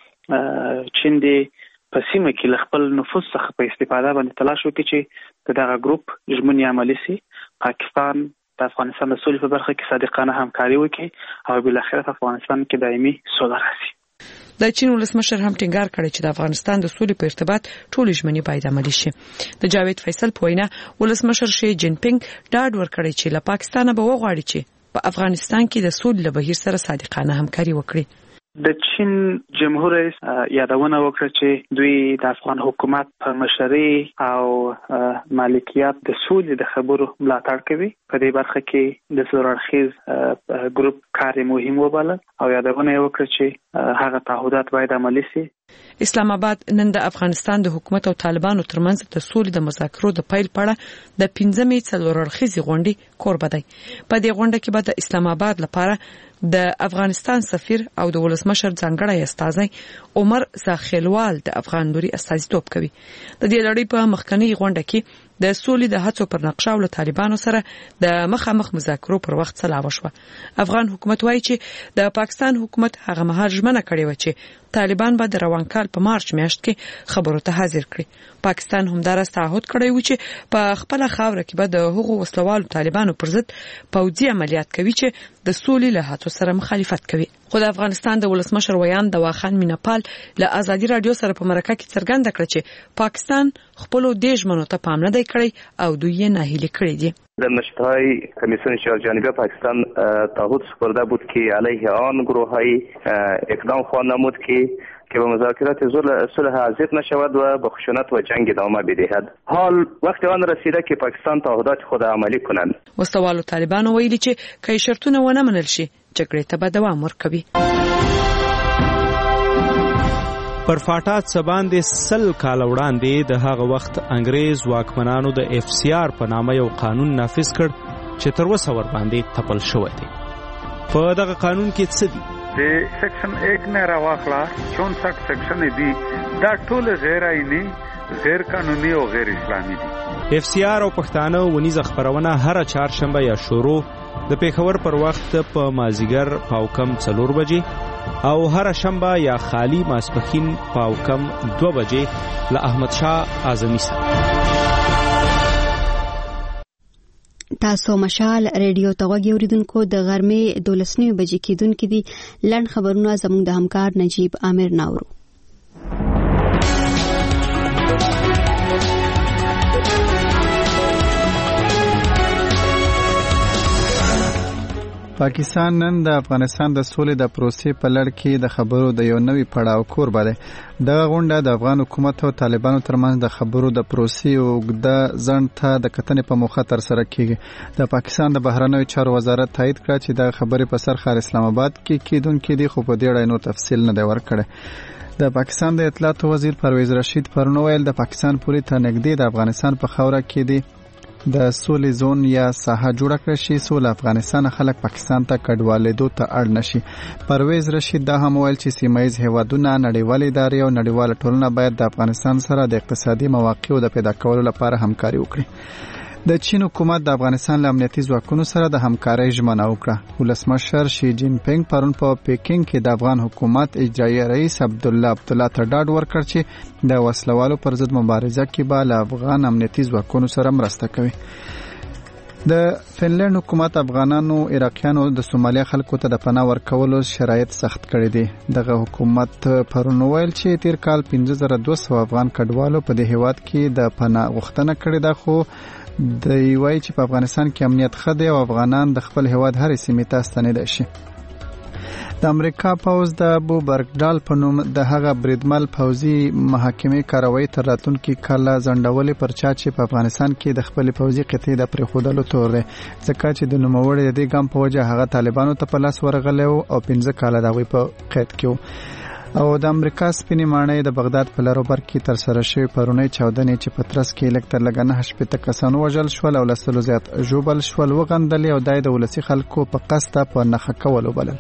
چې چین دې په سیمه کې له خپل نفوذ څخه په استفاده باندې تلاش وکړي چې دغه ګروپ ژمنې عملي شي. پاکستان د افغانستان د سولې په برخه کې صادقانه همکاري وکړي او بل اخر په افغانستان کې دایمي سوله راشي. د چین ولسمشر هم ټینګار کړی چې د افغانستان د سولې په ارتباط ټول ژمنې باید عملي شي. د جاوید فیصل په وینا ولسمشر شي جین پینګ ډاډ ورکړی چې له پاکستان به وغواړي چې په افغانستان کې د سولې له بهیر سره صادقانه همکاري وکړي. د چین جمهور رئیس یادونه وکړه چې دوی د افغان حکومت په مشرۍ او مالکیت د سولې د خبرو ملاتړ کوي. په دې برخه کې د څلور اړخیز ګروپ کار مهم وباله او یادونه وکړه چې هغه تعهدات باید عملي شي. اسلام آباد نن د افغانستان د حکومت او طالبانو ترمنځ د سولې د مذاکرو د پیل په اړه د پنځمې څلور اړخیزې غونډې کوربه دی. په دې غونډه کې به د اسلام آباد لپاره د افغانستان سفیر او د ولسمشر ځانګړی استازی عمر زاخیلوال د افغان لوري استازیتوب کوي. د دې لړۍ په مخکنی غونډه کې د سولې د هڅو پر نقشه او طالبانو سره د مخامخ مذاکرو پر وخت سلا وشوه. افغان حکومت وایي چې د پاکستان حکومت هغه مهال ژمنه کړې و چې طالبان به د روان کال په مارچ میاشت کې خبرو ته حاضر کړي. پاکستان همدارس تعهد کړی و چې په خپل خاور کې به د هغو وسلوالو طالبانو پر ضد پوځي عملیات کوي چې د سولې له هڅو سره مخالفت کوي. خو د افغانستان د ولسمشر ویان د واخان میناپال له ازادي رادیو سره په مرکه کې څرګنده کړه چې پاکستان خپل د ژمنو ته پام نه دی کړی او دوی یې ناهیلي کړی دي. در نشستهای کمیسیون شورجانبی پاکستان تعهد سپرده بود که علیه آن گروه‌های اقدام خواهند نمود که که به مذاکرات صلح حاضر نشود و به خشونت و جنگ ادامه بدهد. حال وقت آن رسیده که پاکستان تعهدات خود عملی کنند. وسوالو طالبانو ویلي چې کای شرطونه ونه منل شي جګړې ته به دوام ورکوي. پر فاټا څه باندې سل کال وړاندې د هغه وخت انګريز واکمنانو د اف سی آر په نامه یو قانون نافذ کړ چې تر اوسه ور باندې تپل شوی دی. په دغه قانون کې څه دي؟ د سیکشن ایک نه راوخلا چونسठ سیکشن دي دا ټول غیر آئینی غیر قانوني او غیر اسلامي دي. اف سی آر او پښتانه ونیزه خبرونه هر چهارشنبه یا شروع د پیښور پر وخت په مازیګر پاوکم څلور بجې او هر شنبه یا خالی ماسپخین پاوکم دو بجې له احمد شاه اعظمي سره. تاسو مشال ریډیو ته غوږی اوریدونکو د غرمې دولسنی بجې کېدونکې دي لړن خبرونه زموږ د همکار نجیب عامر ناورو. پاکستان نن د افغانستان د سولې د پروسې په لړ کې د خبرو د یو نوي پړاو کوربه دی. دغه غونډه د افغان حکومت او طالبانو ترمنځ د خبرو د پروسې اوږده ځنډ ته د کتنې په موخه ترسره کیږي. د پاکستان د بهرنیو چارو وزارت تایید کړ چې د خبرې په سر ښار اسلام آباد کې کېدونکې دي، خو په دې اړه نور تفصیل نه دی ورکړی. د پاکستان د اطلاعاتو وزیر پرویز رشید پرون ویل د پاکستان پولیس ته نږدې د افغانستان په خاوره کې دي د سولې زون یا ساحه جوړه کړی شي سول افغانستان خلک پاکستان ته کډوالېدو ته اړ نشي. پرویز رشید دا هم ویل چې سیمایي هیوادونه نړیوال ادارې او نړیوال ټولنه باید د افغانستان سره د اقتصادي مواقعو د پیدا کولو لپاره همکاري وکړي. د چین حکومت د افغانستان له امنیتي ځواکونو سره د همکارۍ ژمنه وکړه. ولسمشر شي جین پینګ پرون په پیکینګ کې د افغان حکومت اجرایي رئیس عبدالله عبدالله ته ډاډ ورکړ چې د وسلوالو پر ضد مبارزه کې به له افغان امنیتي ځواکونو سره مرسته کوي. د فنلند حکومت افغانانو عراقیانو د سومالیا خلکو ته د پناه ورکولو شرایط سخت کړي دي. دغه حکومت پرون ویل چې تیر کال پنځه زره دوه سوه افغان کډوالو په دې هیواد کې د پناه غوښتنه کړې ده، خو د وایي چې په افغانستان کې امنیت ښه دی او افغانان د خپل هیواد هرې سیمې ته ستنېدای شي. د امریکا پوځ د ابو برګډال په نوم د هغه بریدمل پوځي محاکمې کاروایی تر راتلونکي کاله ځنډولې پر چا چې په افغانستان کې د خپل پوځي قطعې د پرېښودلو تور دی، ځکه چې د نوموړي د دې ګام په وجه هغه طالبانو ته په لاس ورغلی او پنځه کاله د هغوی په قید کې و. او د امریکا سپینې ماڼۍ د بغداد په لروبر کې تر سره شوې پرونی چاودنې چې په ترڅ کې لږ تر لږه نهه شپېته کسان وژل شول او له سلو زیات ژوبل شول وغندلې او دا د ولسي خلکو په قصده په نښه کول وبلل.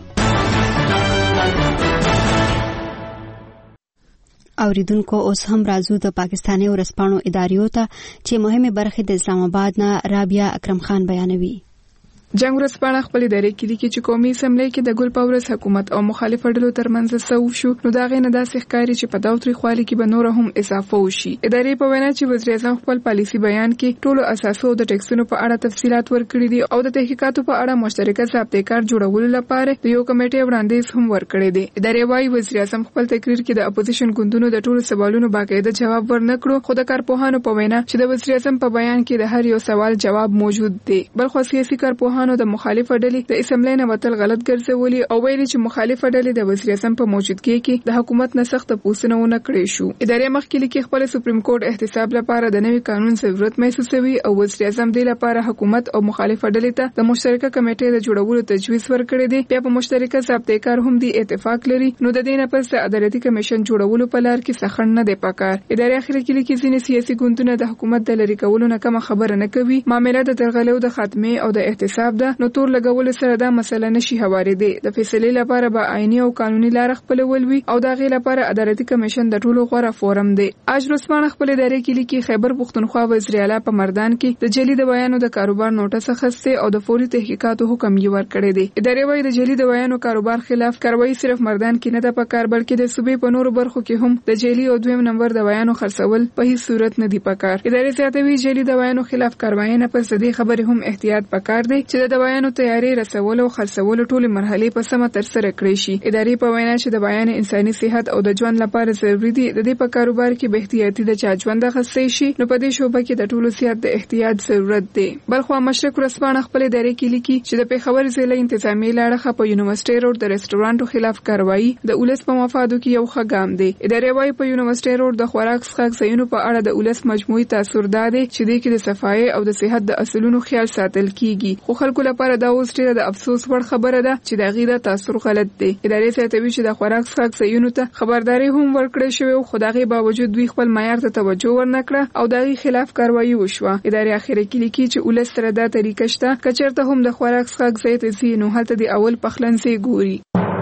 اوریدونکو اوس هم راځو د پاکستاني ورځپاڼو ادارو ته چې مهمه برخه د اسلام آباد نه رابعه اکرم خان بیانوي. جنگ ورځپاڼه خپل ادارې کې لیکي چې قومي اسمبلی کې د ګل پاورس حکومت او مخالف ډلو ترمنځ سو شو، نو دا غي نه داسې ښکاري چې په داوتري خالي کې به نور هم اضافه وشي. ادارې په وینا چې وزیر اعظم خپل پالیسی بیان کې ټولو اساسو د ټیکسونو په اړه تفصيلات ورکړي دي او د تحقیقاتو په اړه مشترکه ضابطه‌کار جوړولو لپاره د یو کمیټې وړاندیز هم ورکړي دي. ادارې وايي وزیر اعظم خپل تقریر کې د اپوزیشن ګوندونو د ټولو سوالونو باقاعده جواب ورنکړو، خو د کارپوهانو په وینا چې د وزیر اعظم په بیان کې د هر یو سوال جواب موجود دی. بل خو سیاسي کارپوهانو د مخالف ډلې د اسمبلی نه وتل غلط ګرځولي او ویلي چې مخالفه ډلې د وزیر اعظم په موجودګۍ کې د حکومت نه سخت پوښتنه ونه کړې شو. ادارې مخکې لیکي خپل سپریم کورټ احتساب لپاره د نوي قانون ضرورت محسوسوي او وزیر اعظم د لپاره حکومت او مخالفه ډلې ته د مشترکه کمیټې د جوړولو تجویز ورکړی دی. بیا په مشترکه ضابطه‌کار هم دی اتفاق لري، نو د دې نه پس د عدالتي کمیشن جوړولو په لار کې سخن نه دی پکار. ادارې اخر کې لیکي ځینې سیاسي ګوندونه د حکومت د لری کولو نه کوم خبره نه کوي، معاملې د درغلو د خاتمه او د احتساب ده، نو تور لګول سره دا مسله نشي هوارېدی. د فیصلې لپاره به آئینی او قانوني لار خپلول وي او دا غي لپاره عدالتي کمیشن د ټولو غوړه فورم دی. اج رسمانه خپل ادارې کې لیکي خیبر پختونخوا وزیر اعلی په مردان کې د جعلي دوايانو د کاروبار نوټس اخیسته او د فوري تحقیقاتو حکم یې ورکړی دی. ادارې وايي د جعلي دوايانو کاروبار خلاف کاروایی صرف مردان کې نه ده پکار، بلکې د صوبې په نورو برخو کې هم د جعلي او دویم نمبر دوايانو خرڅول په هیڅ صورت نه دی پکار. ادارې زیاتوي جعلي دوايانو خلاف کاروایی نه پس د خبرې هم احتیاط پکار دی چې د دوايانو تیاری رسول او خرڅول ټول مرحله په سمه تر سره کړی شي. ادارې په وینا چې د بیان انساني صحت او د ژوند لپاره ضروري دي د دې په کاروبار کې به احتیاطي د چا ژوند غسې شي، نو په دې شوبه کې د ټولو سیاست د احتیاط ضرورت دی. بلخو مشرق ورځپاڼه خپل ادارې کې لیکي چې د پیښور ضلع انتظامی لاړه په یونیورسيټي روډ د ریسټورانټو خلاف کاروایی د اولس په مفادو کې یو خګام دی. ادارې وايي په یونیورسيټي روډ د خوراک څښاک ځایونو په اړه د اولس مجموعي تاثیر داده چې د کې د صفای او د صحت د اصولونو خیال ساتل کیږي، خو خلکو لپاره دا اوس ډیره د افسوس وړ خبره ده چې د غیره تاثیر غلط دی. ادارې ساتوي چې د خوراک څښاک ځایونو ته خبرداري هم ورکړې شوې، خو دغه باوجود دوی خپل معیار ته توجه ورنکړه او دغه خلاف کاروایی وشوه. ادارې اخیره کې لیکي چې ولس سره دا طریقه شته کچرته هم د خوراک څښاک ځای ته ځي نو هلته د اول پخلنځي ګوري.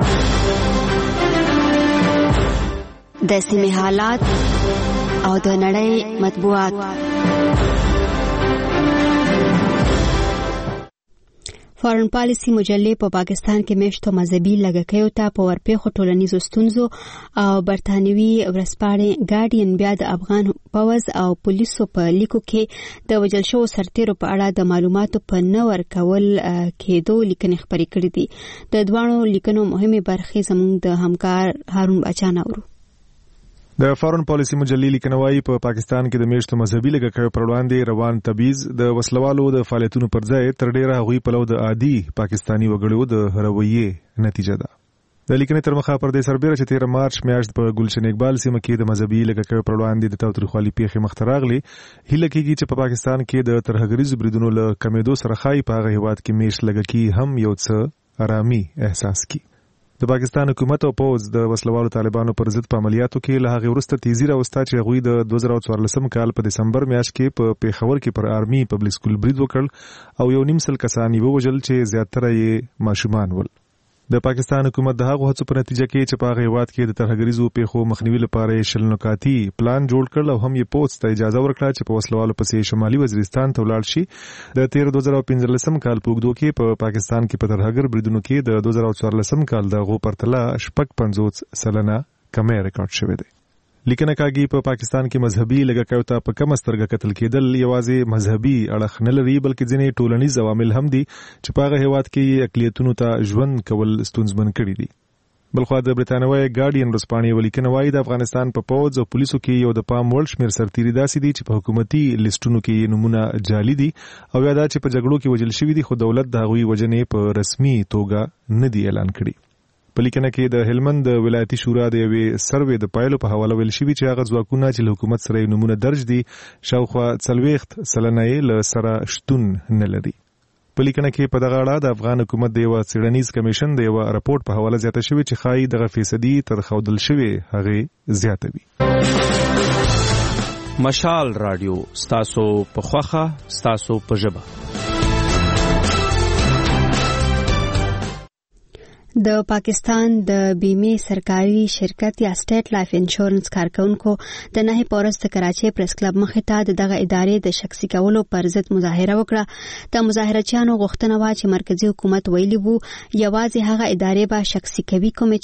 د سیمې حالات او د نړۍ مطبوعات. فارن پالیسي مجلې په پاکستان کې میشتو مذهبي لږکیو ته په ورپېښو ټولنیزو ستونزو او برتانوي ورځپاڼې ګارډین بیا د افغان پوځ او پولیسو په لیکو کې د وژل شوو سرتیرو په اړه د معلوماتو په نه ورکول کېدو لیکنې خپرې کړې دي. د دواړو لیکنو مهمې برخې زموږ د همکار هارون بچا نورو. د فارن پالیسي مجلې لیکنوي په پاکستان کې د میشتو مذهبي لږکیو پر وړاندې روان تبعیض د وسلوالو د فعالیتونو پر ځای تر ډیره هغوی په لور د عادي پاکستاني وګړو د رویې نتیجه ده. د لیکنې تر مخه پر دې سربېره چې تیر مارچ میاشت په ګلشن اقبال سیمه کې د مذهبي لږکیو پر وړاندې د تاوتریخوالي پیښې مخته راغلي، هیله کېږي چې په پاکستان کې د ترهګریزو بریدونو له کمېدو سره ښایي په هغه هېواد کې میشت لږکي هم یو څه ارامي احساس کړي. د پاکستان حکومت او پوځ د وسلوالو طالبانو پر ضد په عملیاتو کې له هغې وروسته تیزي راوسته چې هغوی د دوه زره څوارلسم کال په دسمبر میاشت کې په پیښور کې پر آرمي پبلک سکول برید وکړ او یو نیم سل کسان یې ووژل چې زیاتره یې ماشومان ول. د پاکستان حکومت د هغو هڅو په نتیجه کې چې په هغه هېواد کې د ترهګریزو پیښو مخنیوي لپاره یې شل نکاتي پلان جوړ کړل او هم یې پوځ ته اجازه ورکړه چې په وسلوالو پسې شمالي وزیرستان ته ولاړ شي. د تیر دوه زره پنځلسم کال په اوږدو کې په پاکستان کې په ترهګر بریدونو کې د دوه زره څوارلسم کال د هغو پرتله شپږ پنځوس سلنه کمی ریکارډ شوی دی. لیکنه کاږي په پاکستان کې مذهبي لږکیو ته په کمه سترګه کتل کېدل یوازې مذهبي اړخ نه لري، بلکې ځینې ټولنیز عوامل هم دي چې په هغه هېواد کې اقلیتونو ته ژوند کول ستونزمن کړي دي. بلخوا د برتانوي ګارډین ورځپاڼې یوه لیکنه وایي د افغانستان په پوځ او پولیسو کې یو د پام وړ شمېر سرتیري داسې دي چې په حکومتي لیسټونو کې یې نومونه جعلي دي او یا دا چې په جګړو کې وژل شوي دي خو دولت د هغوی وژنې په رسمي توګه نه دي اعلان کړي. په لیکنه کې د هلمند د ولایتي شورا د یوې سروې د پایلو په حواله ویل شوي چې هغه ځواکونه چې له حکومت سره یې نومونه درج دي شاوخوا څلوېښت سلنه یې له سره شتون نه لري. په لیکنه کې په دغه اړه د افغان حکومت د یوه څېړنیز کمیشن د یوه راپورټ په حواله زیاته شوې چې ښایي دغه فیصدي تر ښودل شوې هغې زیاته وي. مشال راډیو ستاسو په خوښه ستاسو په ژبه. د پاکستان د بیمې سرکاري شرکت یا سټیټ لایف انشورنس کارکونکو د نهي پورس د کراچۍ پریس کلب مخې ته د دغه ادارې د شخصي کولو پر ضد مظاهره وکړه. د مظاهرچیانو غوښتنه وه چې مرکزی حکومت ویلي وو یوازې هغه ادارې به شخصي کوي کومې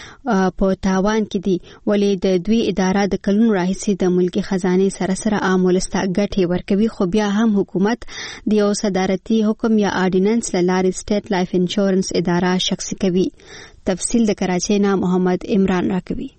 چې په تاوان کې دي، ولې د دوی اداره د کلونو راهیسې د ملکي خزانې سره سره عام ولس ته ګټې ورکوي، خو بیا هم حکومت د یو صدارتي حکم یا آرډیننس له لارې سټیټ لایف انشورنس اداره شخصي کوي. تفصیل د کراچۍ نه محمد عمران راکوي.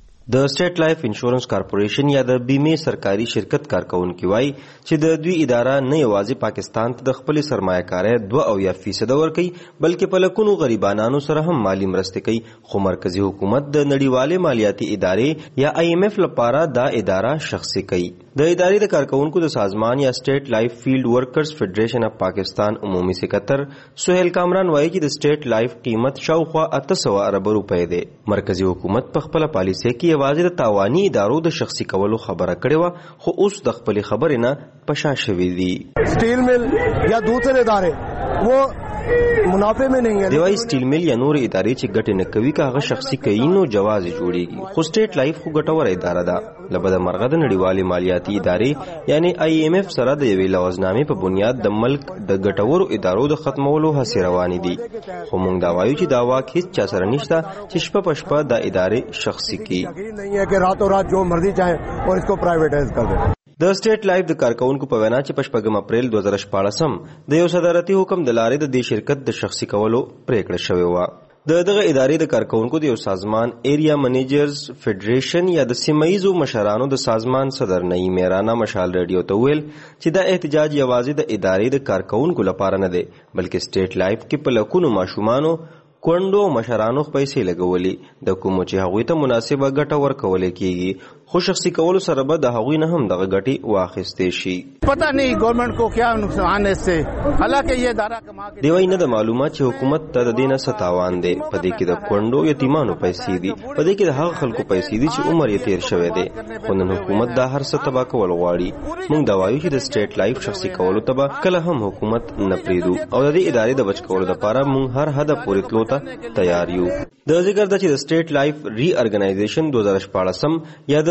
د سټیټ لایف انشورنس کارپوریشن یا د بیمې سرکاري شرکت کارکونکي وایي چې د دوی اداره نه یوازې پاکستان ته د خپلې سرمایه‌کارۍ دوه اویا فیصده ورکوي بلکې په لکونو غریبانو سره هم مالی مرستې کوي، خو مرکزی حکومت د نړیوالې مالیاتي ادارې یا آی ایم ایف لپاره دا اداره شخصي کوي. د ادارې د کارکونکو د سازمان یا سټیټ لایف فیلډ ورکرز فیډریشن اف پاکستان عمومي سکرټر سہیل کامران وایي چې د سټیټ لایف قیمت شاوخوا اته سوه ارب روپۍ دی. مرکزی حکومت په خپله پالیسۍ کې یوازې د تاواني ادارو د شخصي کولو خبره کړې وه، خو اوس د خپلې خبرې نه په شا شوي دي. سټیل مل یا دوسرے ادارې وہ منافع میں نہیں ہے. دیوای سټیل مل یا نور ادارې چې ګټې نه کوي که هغه شخصي کوي نو جواز جوړیږي، خو سټیټ لایف خو ګټوره اداره ده. له بده مرغه د نړیوالې مالیاتي ادارې یعنی آی ایم ایف سره د یوې لوازنامې په بنیاد د ملک د ګټورو ادارو د ختمولو هڅې روانې دي، خو موږ دا وایو چې دا واک هیڅ چا سره نشته چې شپه په شپه دا ادارې شخصي کړي. نہیں ہے کہ راتوں رات جو مرضی چاہیں اور اس کو پرائیویټایز کر دیں. د سټیټ لایف د کارکونکو په وینا چې په شپږم اپریل دوه زره شپاړسم د یو صدارتي حکم د لارې د دې شرکت د شخصي کولو پریکړه شوې وه. د دغه ادارې د کارکونکو د یو سازمان ایریا منیجرز فیډریشن یا د سیمه ییزو مشرانو د سازمان صدر نعیم میرانه مشال ریډیو ته ویل چې دا احتجاج یوازې د ادارې د کارکونکو لپاره نه دی بلکې سټیټ لایف کې په لکونو ماشومانو کونډو مشرانو پیسې لګولې د کومو چې هغوی ته مناسبه ګټه ورکولی کیږي، خو شخصي کولو سره به د هغوی نه هم دغه ګټې واخیستې شي. پتہ نہیں گورنمنٹ کو کیا نقصان ہے اس سے، حالانکہ یہ ادارہ کما کے دی وایي نه د معلومات چې حکومت ته د دې نه څه تاوان دی. په دې کې د کونډو یتیمانو پیسې دي، په دې کې د هغه خلکو پیسې دي چې عمر یې تیر شوی دی، خو نن حکومت دا هر څه تباه کول غواړي. موږ دا وایو چې د سټیټ لایف شخصي کولو ته به کله هم حکومت نه پرېږدو او د دې ادارې د بچ کولو لپاره موږ هر حده پورې تلو ته تیار یو. د ذکر ده چې د سټیټ لایف ری ارګنایزیشن دوه زره شپاړسم یا د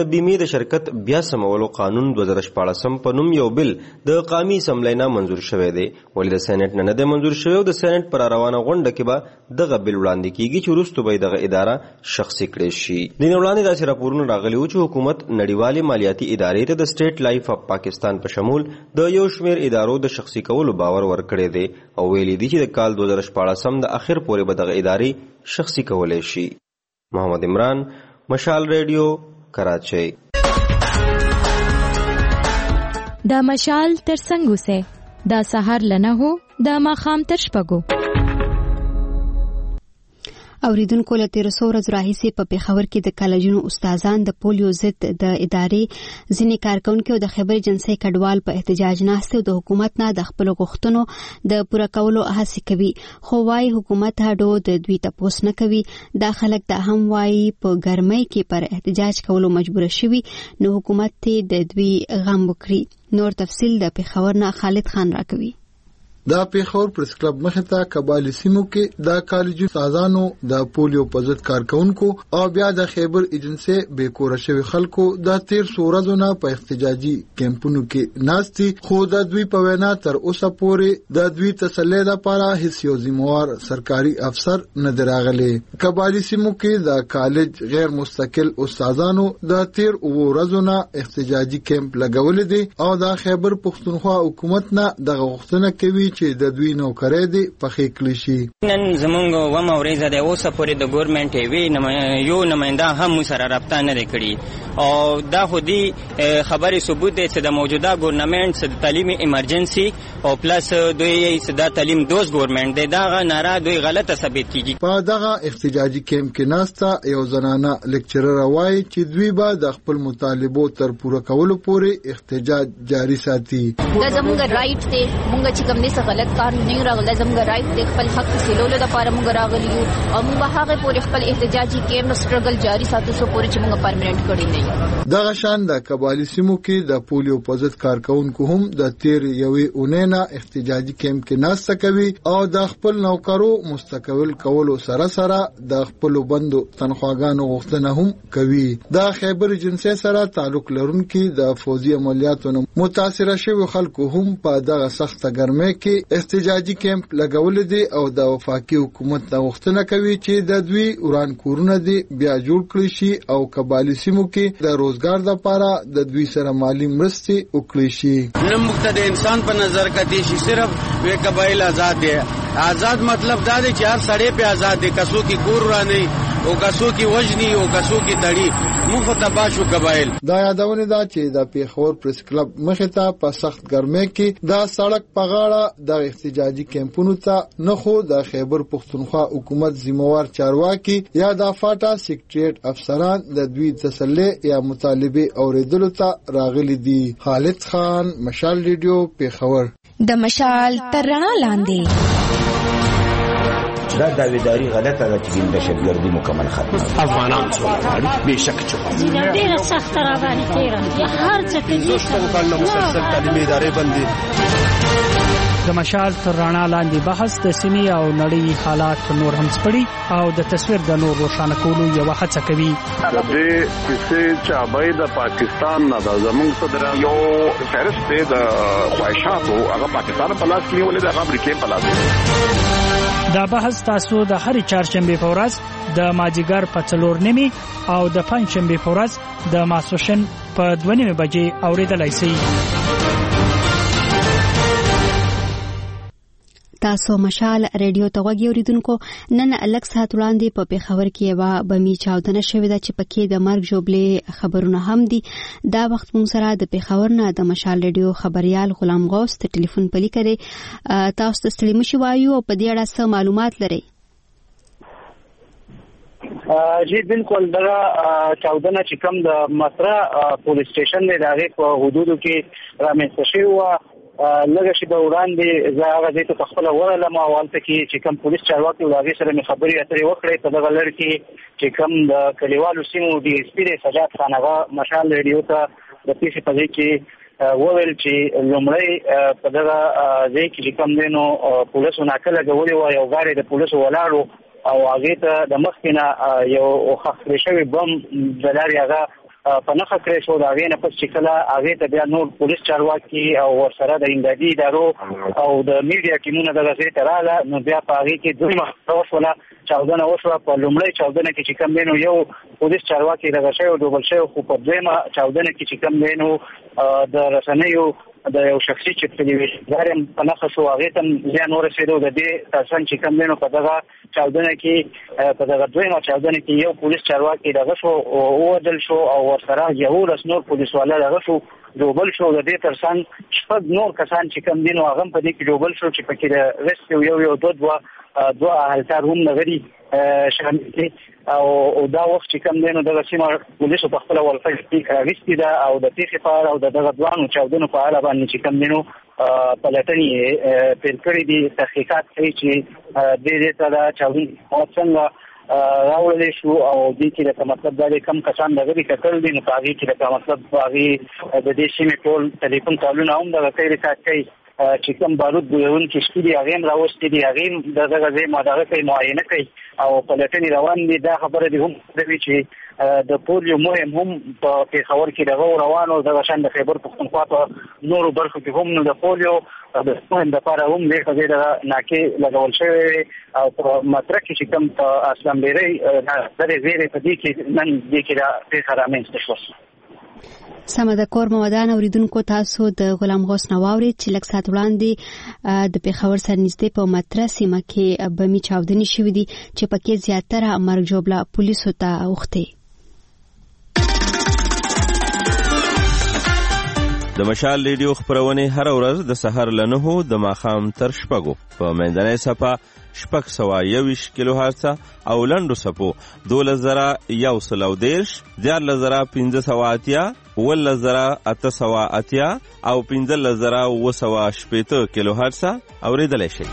د بیمې د شرکت بیا سمولو قانون دوه زره شپاړس په نوم یو بل د قومي اسمبلی نه منظور شوی دی، ولې د سېنات نه نه دی منظور شوی او د سېنات پر روانه غونډه کې به دغه بل وړاندې کیږي چې وروسته به دغه اداره شخصي کړی شي. د وړاندې داسې راپورونه راغلي وو چې حکومت نړیوالې مالیاتي ادارې ته د سټیټ لایف اف پاکستان په شمول د یو شمېر ادارو د شخصي کولو باور ورکړی دی او ویلي دي چې د کال دوه زره شپاړس د اخر پورې به دغه ادارې شخصي کولی شي. محمد عمران، مشال ریډیو، کراچۍ. دا مشال تر څنګه وسه دا سحر لنه هو دا ماخام تر شپږو. اوریدونکو له تیر څو ورځې راهیسې په پېښور کې د کالجونو استادان د پولیو ضد د ادارې ځینې کارکونکو د خبر جنسي کډوال په احتجاج ناست او د حکومت نه د خپل غوښتنو د پوره کولو هڅه کوي، خو وايي حکومت هډو د دوی تپوس نه کوي. دا خلک د هم وايي په ګرمۍ کې پر احتجاج کولو مجبور شوي نو حکومت ته د دوی غم وکړي. نور تفصیل د پېښور نه خالد خان راکوي. دا پېښور پریس کلب مخې ته قبایلي سیمو کې د کالجو استادانو د پولیو په ضد کارکونکو او بیا د خیبر ایجنسی بې کوره شوي خلکو د تیر څو ورځو نه په احتجاجي کیمپونو کې ناستي، خو د دوی په وینا تر اوسه پورې د دوی تسلی لپاره هیڅ یو ذمہوار سرکاري افسر نه دی راغلی. قبایلي سیمو کې د کالج غیر مستقل استادانو د تیر اوو ورځو نه احتجاجي کیمپ لګولې دي او د خیبر پښتونخوا حکومت نه دغه غوښتنه کوي چې د دوی نوکرۍ دي پخې کړی شي. نن زمونږ ومه ورځ د اوسه پورې د ګورنمنت وی یو نماینده هم سره رابطه نه دی کړی او دا خو دی خبرې ثبوت دی چې د موجوده ګورنمنت د تعلیم ایمرجنسي او پلس دوی د تعلیم دوز ګورنمنت دی دغه ناره دوی غلطه ثابت کیږي. په دغه احتجاجي کیمپ کې ناسته یو زنانه لیکچرر وایي چې دوی به د خپل مطالبو تر پوره کولو پورې احتجاج جاری ساتي. دا زموږ رائټ دی، موږ چې کوم غلط کار نه راغلی، زموږ رائټ د خپل حق حاصلولو لپاره موږ راغلي یو او موږ به هغه پورې خپل احتجاجي کیمپ نو سټرګل جاری ساتو سو پورې چې موږ پرمننت کړی نه. دغه شان د قبایلي سیمو کې د پولیو په ضد کارکونکو هم د تیر یوې اونۍ نه احتجاجي کیمپ کې ناسته کوي او د خپل نوکرو مستقبل کولو سره سره د خپل بندو تنخواګانو غوښتنه هم کوي. د خیبر جنسي سره تعلق لرونکي د فوزي عملیاتو متاثره شوی خلکو هم په دغه سخت ګرمۍ کې احتجاجي کیمپ لګولې دي او د وفاقي حکومت نه غوښتنه کوي چې د دوی وران کورونه دي بیا جوړ کړي شي او قبایلي سیمو کې د روزګار لپاره د دوی سره مالی مرستې وکړي شي. نن مقتدی انسان په نظر کتي شي صرف وی قبایل آزاد دي. آزاد مطلب دا دی چې هر سړی په آزاد دي، کسو کی کور رانی او کسو کی وجنی او کسو کی تړي مفتباشو قبایل. دا یادونه ده چې د پېښور پریس کلب مخې ته په سخت ګرمۍ کې د سړک په غاړه د احتجاجي کیمپونو ته نه خو د خیبر پښتونخوا حکومت ذمہوار چارواکي یا د فاټا سیکریټریټ افسران د دوی تسلی یا مطالبه اوریدلو ته راغلي دي. خالد خان، مشال ریډیو، پېښور. د مشال تر رڼا لاندې دا داویداری غلطه ده چې د شبګردي مکمل ختمه افغانان څو به شک چو ډیره سخت را باندې تیرا هر څه کې دوستو کله مسلسل تعلیمي ادارې باندې د مشال تر رڼا لاندې بحث د سیمې او نړۍ حالات نور هم سپړي او د تصویر د نور روښانه کولو یو هڅه کوي. د دې کیسې چې ابای د پاکستان نه د زمونږ صدر یو فهرست دی د خواهشاتو هغه پاکستان په لاس کې نیولې د امریکا په لاس. دا بحث تاسو د هرې چهارشنبه په ورځ د ماجیګر په څلور نیمه او د پنځشنبه په ورځ د ماسوشن په دوه نیمه بجې اوریدلای شئ. تاسو مشال ریډیو ته غوږی اوریدونکو. نن الک ساعت وړاندې په پېښور کې یو بمی چاودنه شوې ده چې پکې د مرګ جوړلې خبرونه هم دي. دا وخت موږ سره د پېښور نه د مشال ریډیو خبريال غلام غوث ته ټلیفون پلی کړي. تاسو ته ستړي مشي وایو او په دې اړه څه معلومات لرئ؟ جی بالکل دا چاودنه چې کوم د مصرا پولیس سټیشن دی دغه په حدودو کې رامنځته شوی و. لږه شي به وړاندې زه هغه ځای ته په خپله ورغلم او هلته کې چې کوم پولیس چارواکي و د هغې سره مې خبرې اترې وکړې. په دغه لړ کې چې کوم د کلیوالو سیمو ډي ایس پي دی سجاد خان هغه مشال ریډیو ته د پیښې په ځای کې وویل چې لومړی په دغه ځای کې چې کوم دی نو پولیسو ناکه لګولې وه، یو ګاډی د پولیسو ولاړ و او هغې ته د مخکې نه یو ښخ کړی شوی بم د لارې هغه په نخښه کړی شو. د هغې نه پس چې کله هغې ته بیا نور پولیس چارواکي او ورسره د امدادي ادارو او د میډیا ټیمونه دغه ځای ته راغله، نو بیا په هغې کې دویمه وشوله، چاودنه وشوه. په لومړۍ چاودنه کې چې کوم دی نو یو پولیس چارواکي دغه شوی او ډوبل شوی، خو په دویمه چاودنه کې چې کوم دی نو د رسنیو د یو شخصي چې ټلویزیون هم په نښه شو، هغې ته هم زیان ورسېدو. د دې ترڅنګ چې کوم دی نو په دغه چاودنه کې په دغه دویمه چاودنه کې یو پولیس چارواکي دغه شو ووژل شو او ورسره یولس نور پولیسواله دغه شو ډوبل شو. د دې ترڅنګ شپږ نور کسان چې کوم دي نو هغه هم په دې کې ډوبل شو، چې پکې د رسټ یو یو دوه دوه دوه اهلکار هم نغري شامل دي. او دا وخت چې کوم دی نو دغه سیمه پولیسو په خپله ولفه راویستې ده او د پیښې په اړه او د دغه دوانو چاودنو په اړه باندې چې کوم دی نو پلټنې پیل کړي دي، تحقیقات کوي چې دې دې ته دا چاودنې څنګه راوړلی شو او دې کې لکه مطلب دا دی کم کسان دغه دي کتل دي، نو په هغې کې لکه مطلب هغې د دې سیمې ټول ټلیفون کالونه هم دغه کوي ریکارډ کوي، چې کوم بارود بویونکي شپي دي هغې هم راوستي دي، هغې هم د دغه ځای دغه کوي معاینه کوي او پلټنې روان دي. دا خبره دې هم کوي چې د پولیو مهم هم په پېښور کې دغه روان او دغه شان د خیبر پښتونخوا په نورو برخو کې هم نو د پولیو د مهم دپاره هم دې په دې دغه ناکې لګول شوی وي او په مطرح کې چې کوم په اسلامبیرۍ درې زیرې په دې کې نن دې کې دا پېښه رامنځته شوه. سمه د کور مودان اوریدونکو تاسو د غلام غوث نواوري چې لږ ساعت وړاندې د پېښور سره نږدې په مطرح سیمه کې بمي چاودنې شوې دي چې پکې زیاتره مرګ ژوبله پولیسو ته اوښتې. د مشال ریډیو خپرونې هر ورځ د سحر له نهو د ماښام تر شپږو په منځنۍ صفحه شپږ سوه یوویشت کیلو هرڅه او لنډو څپو دولس زره یو سل او دېرش، دیارلس زره پنځه سوه اتیا، اوولس زره اته سوه اتیا او پنځلس زره اووه سوه شپېته کیلو هرڅه اورېدلی شئ.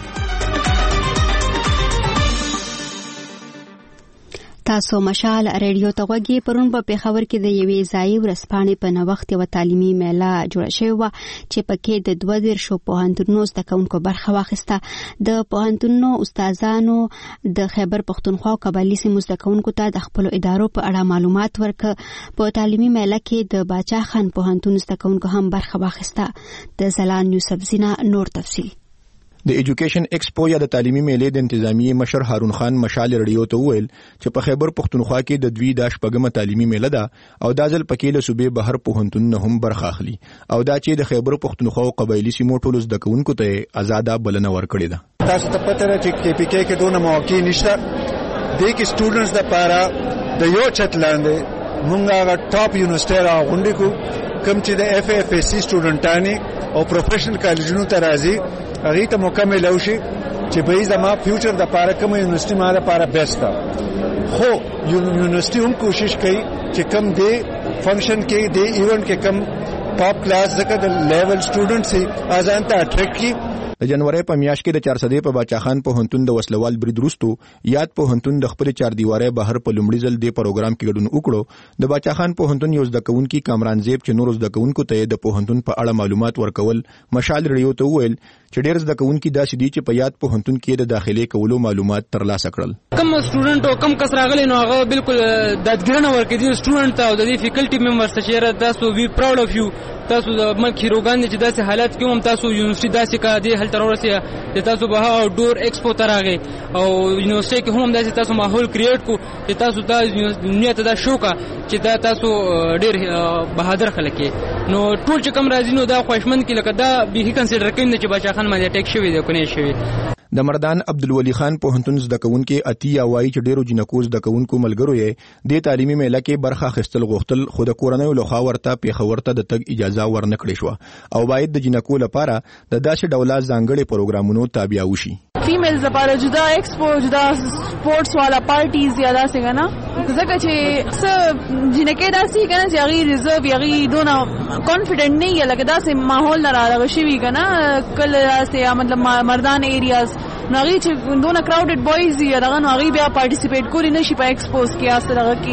تاسو مشال ریډیو ته غوږی. پرون په پېښور کې د یوې ځایي ورځپاڼې په نوښت یوه تعلیمي میله جوړه شوې وه چې پکې د دوه دېرشو پوهنتونونو زده کوونکو برخه واخیسته. د پوهنتونونو استادانو د خیبر پښتونخوا او قبایلي سیمو زده کوونکو ته د خپلو ادارو په اړه معلومات ورکړه. په تعلیمي میله کې د باچا خان پوهنتون زده کوونکو هم برخه واخیسته. د زلان یوسف زینا نور تفصیل. د ایجوکیشن ایکسپو یا د تعلیمي میلې د انتظامی مشر هارون خان مشال ریډیو ته وویل چې په خیبر پښتونخوا کې د دوی د شپږمه تعلیمي میله ده او دا ځل پکې له صوبې بهر پوهنتونونه هم برخه اخلي او دا چې د خیبر پښتونخوا او قبایلي سیمو ټولو زده کوونکو ته آزاده بلنه ورکړې ده. تاسو ته پته ده چې کې پی کې کې دونه مواقع نشته د کې سټوډنټس لپاره د یو چت لاندې مونږ هغه ټاپ یونیورسيټي راغونډې کو کوم چې د اف اف اس سی سټوډنټانی او پروفیشنل کالجونو ته راځي هغه ته مکمل اوشي چې به زما فیوچر د لپاره کوم یونیورسيټي ما لپاره بیسټ ده. خو یونیورسيټي هم کوشش کوي چې کم دی فنکشن کې دی ایونت کې کم ټاپ کلاس زکه د لیول سټوډنټ سي ازان ته اټریکټ کی. د جنوري په میاشت کې د چارسدې په باچا خان پوهنتون د وسلوال برید وروستو یاد پوهنتون د خپل چار دیواره بهر په لومړي ځل د پروګرام کې ګډون وکړو. د باچا خان پوهنتون یو زده کوونکی کامران زیب چې نور زده کوونکو ته د پوهنتون په اړه معلومات ورکول مشال ریډیو ته وویل چې ډېر زده کوونکي داسې دي چې په یاد پوهنتون کې د داخلي کولو معلومات ترلاسه کړل. کم سټوډنټ او کم کس راغلي نو هغه بالکل دادګرنه ورکړي سټوډنټ او د دې فیکلټي ممبرز ته چې تاسو وی پراود اف یو تاسو د ملک هیروګان چې داسې حالات کې هم تاسو یونیورسيټي داسې کا دی هل تر ورسې د تاسو به او ډور ایکسپو ترغه او یونیورسيټي کې هم داسې تاسو ماحول کریټ کو چې تاسو د نیت دا شوکا چې دا تاسو ډېر بهادر خلک نو ټول چې کم راځي نو دا خوشمن کې لکه دا به کنسیډر کین چې باچا خان باندې اٹیک شوی دی کنه شوی. د مردان عبدالولی خان پوهنتون زده کوونکي اتیا وایي چې ډیرو جنکو زده کوونکو ملګرو یې د تعلیمي میله کې برخه اخیستل غوښتل خو د کورنۍ لخوا ورته پیښور ته د تګ اجازه ورنکړې شو او باید د جنکو لپاره د داسې ډول ځانګړي پروګرامونو تابع وشي. فیمیلز لپاره جدا ایکسپو جدا سپورتس والا پارټیز یا داسې کنه ځکه چې څه جنکې داسې کنه چې هغه ریزرو هغه دونه کانفیډنٹ نه یې لکه داسې ماحول نه راغلی شوی کنه کله داسې مطلب مردان ایریاز ناغي چې دونه کراودډ بوایز یې دغه ناغي بیا پارټیسیپیټ کولی نشي په ایکسپوز کې یا سره کې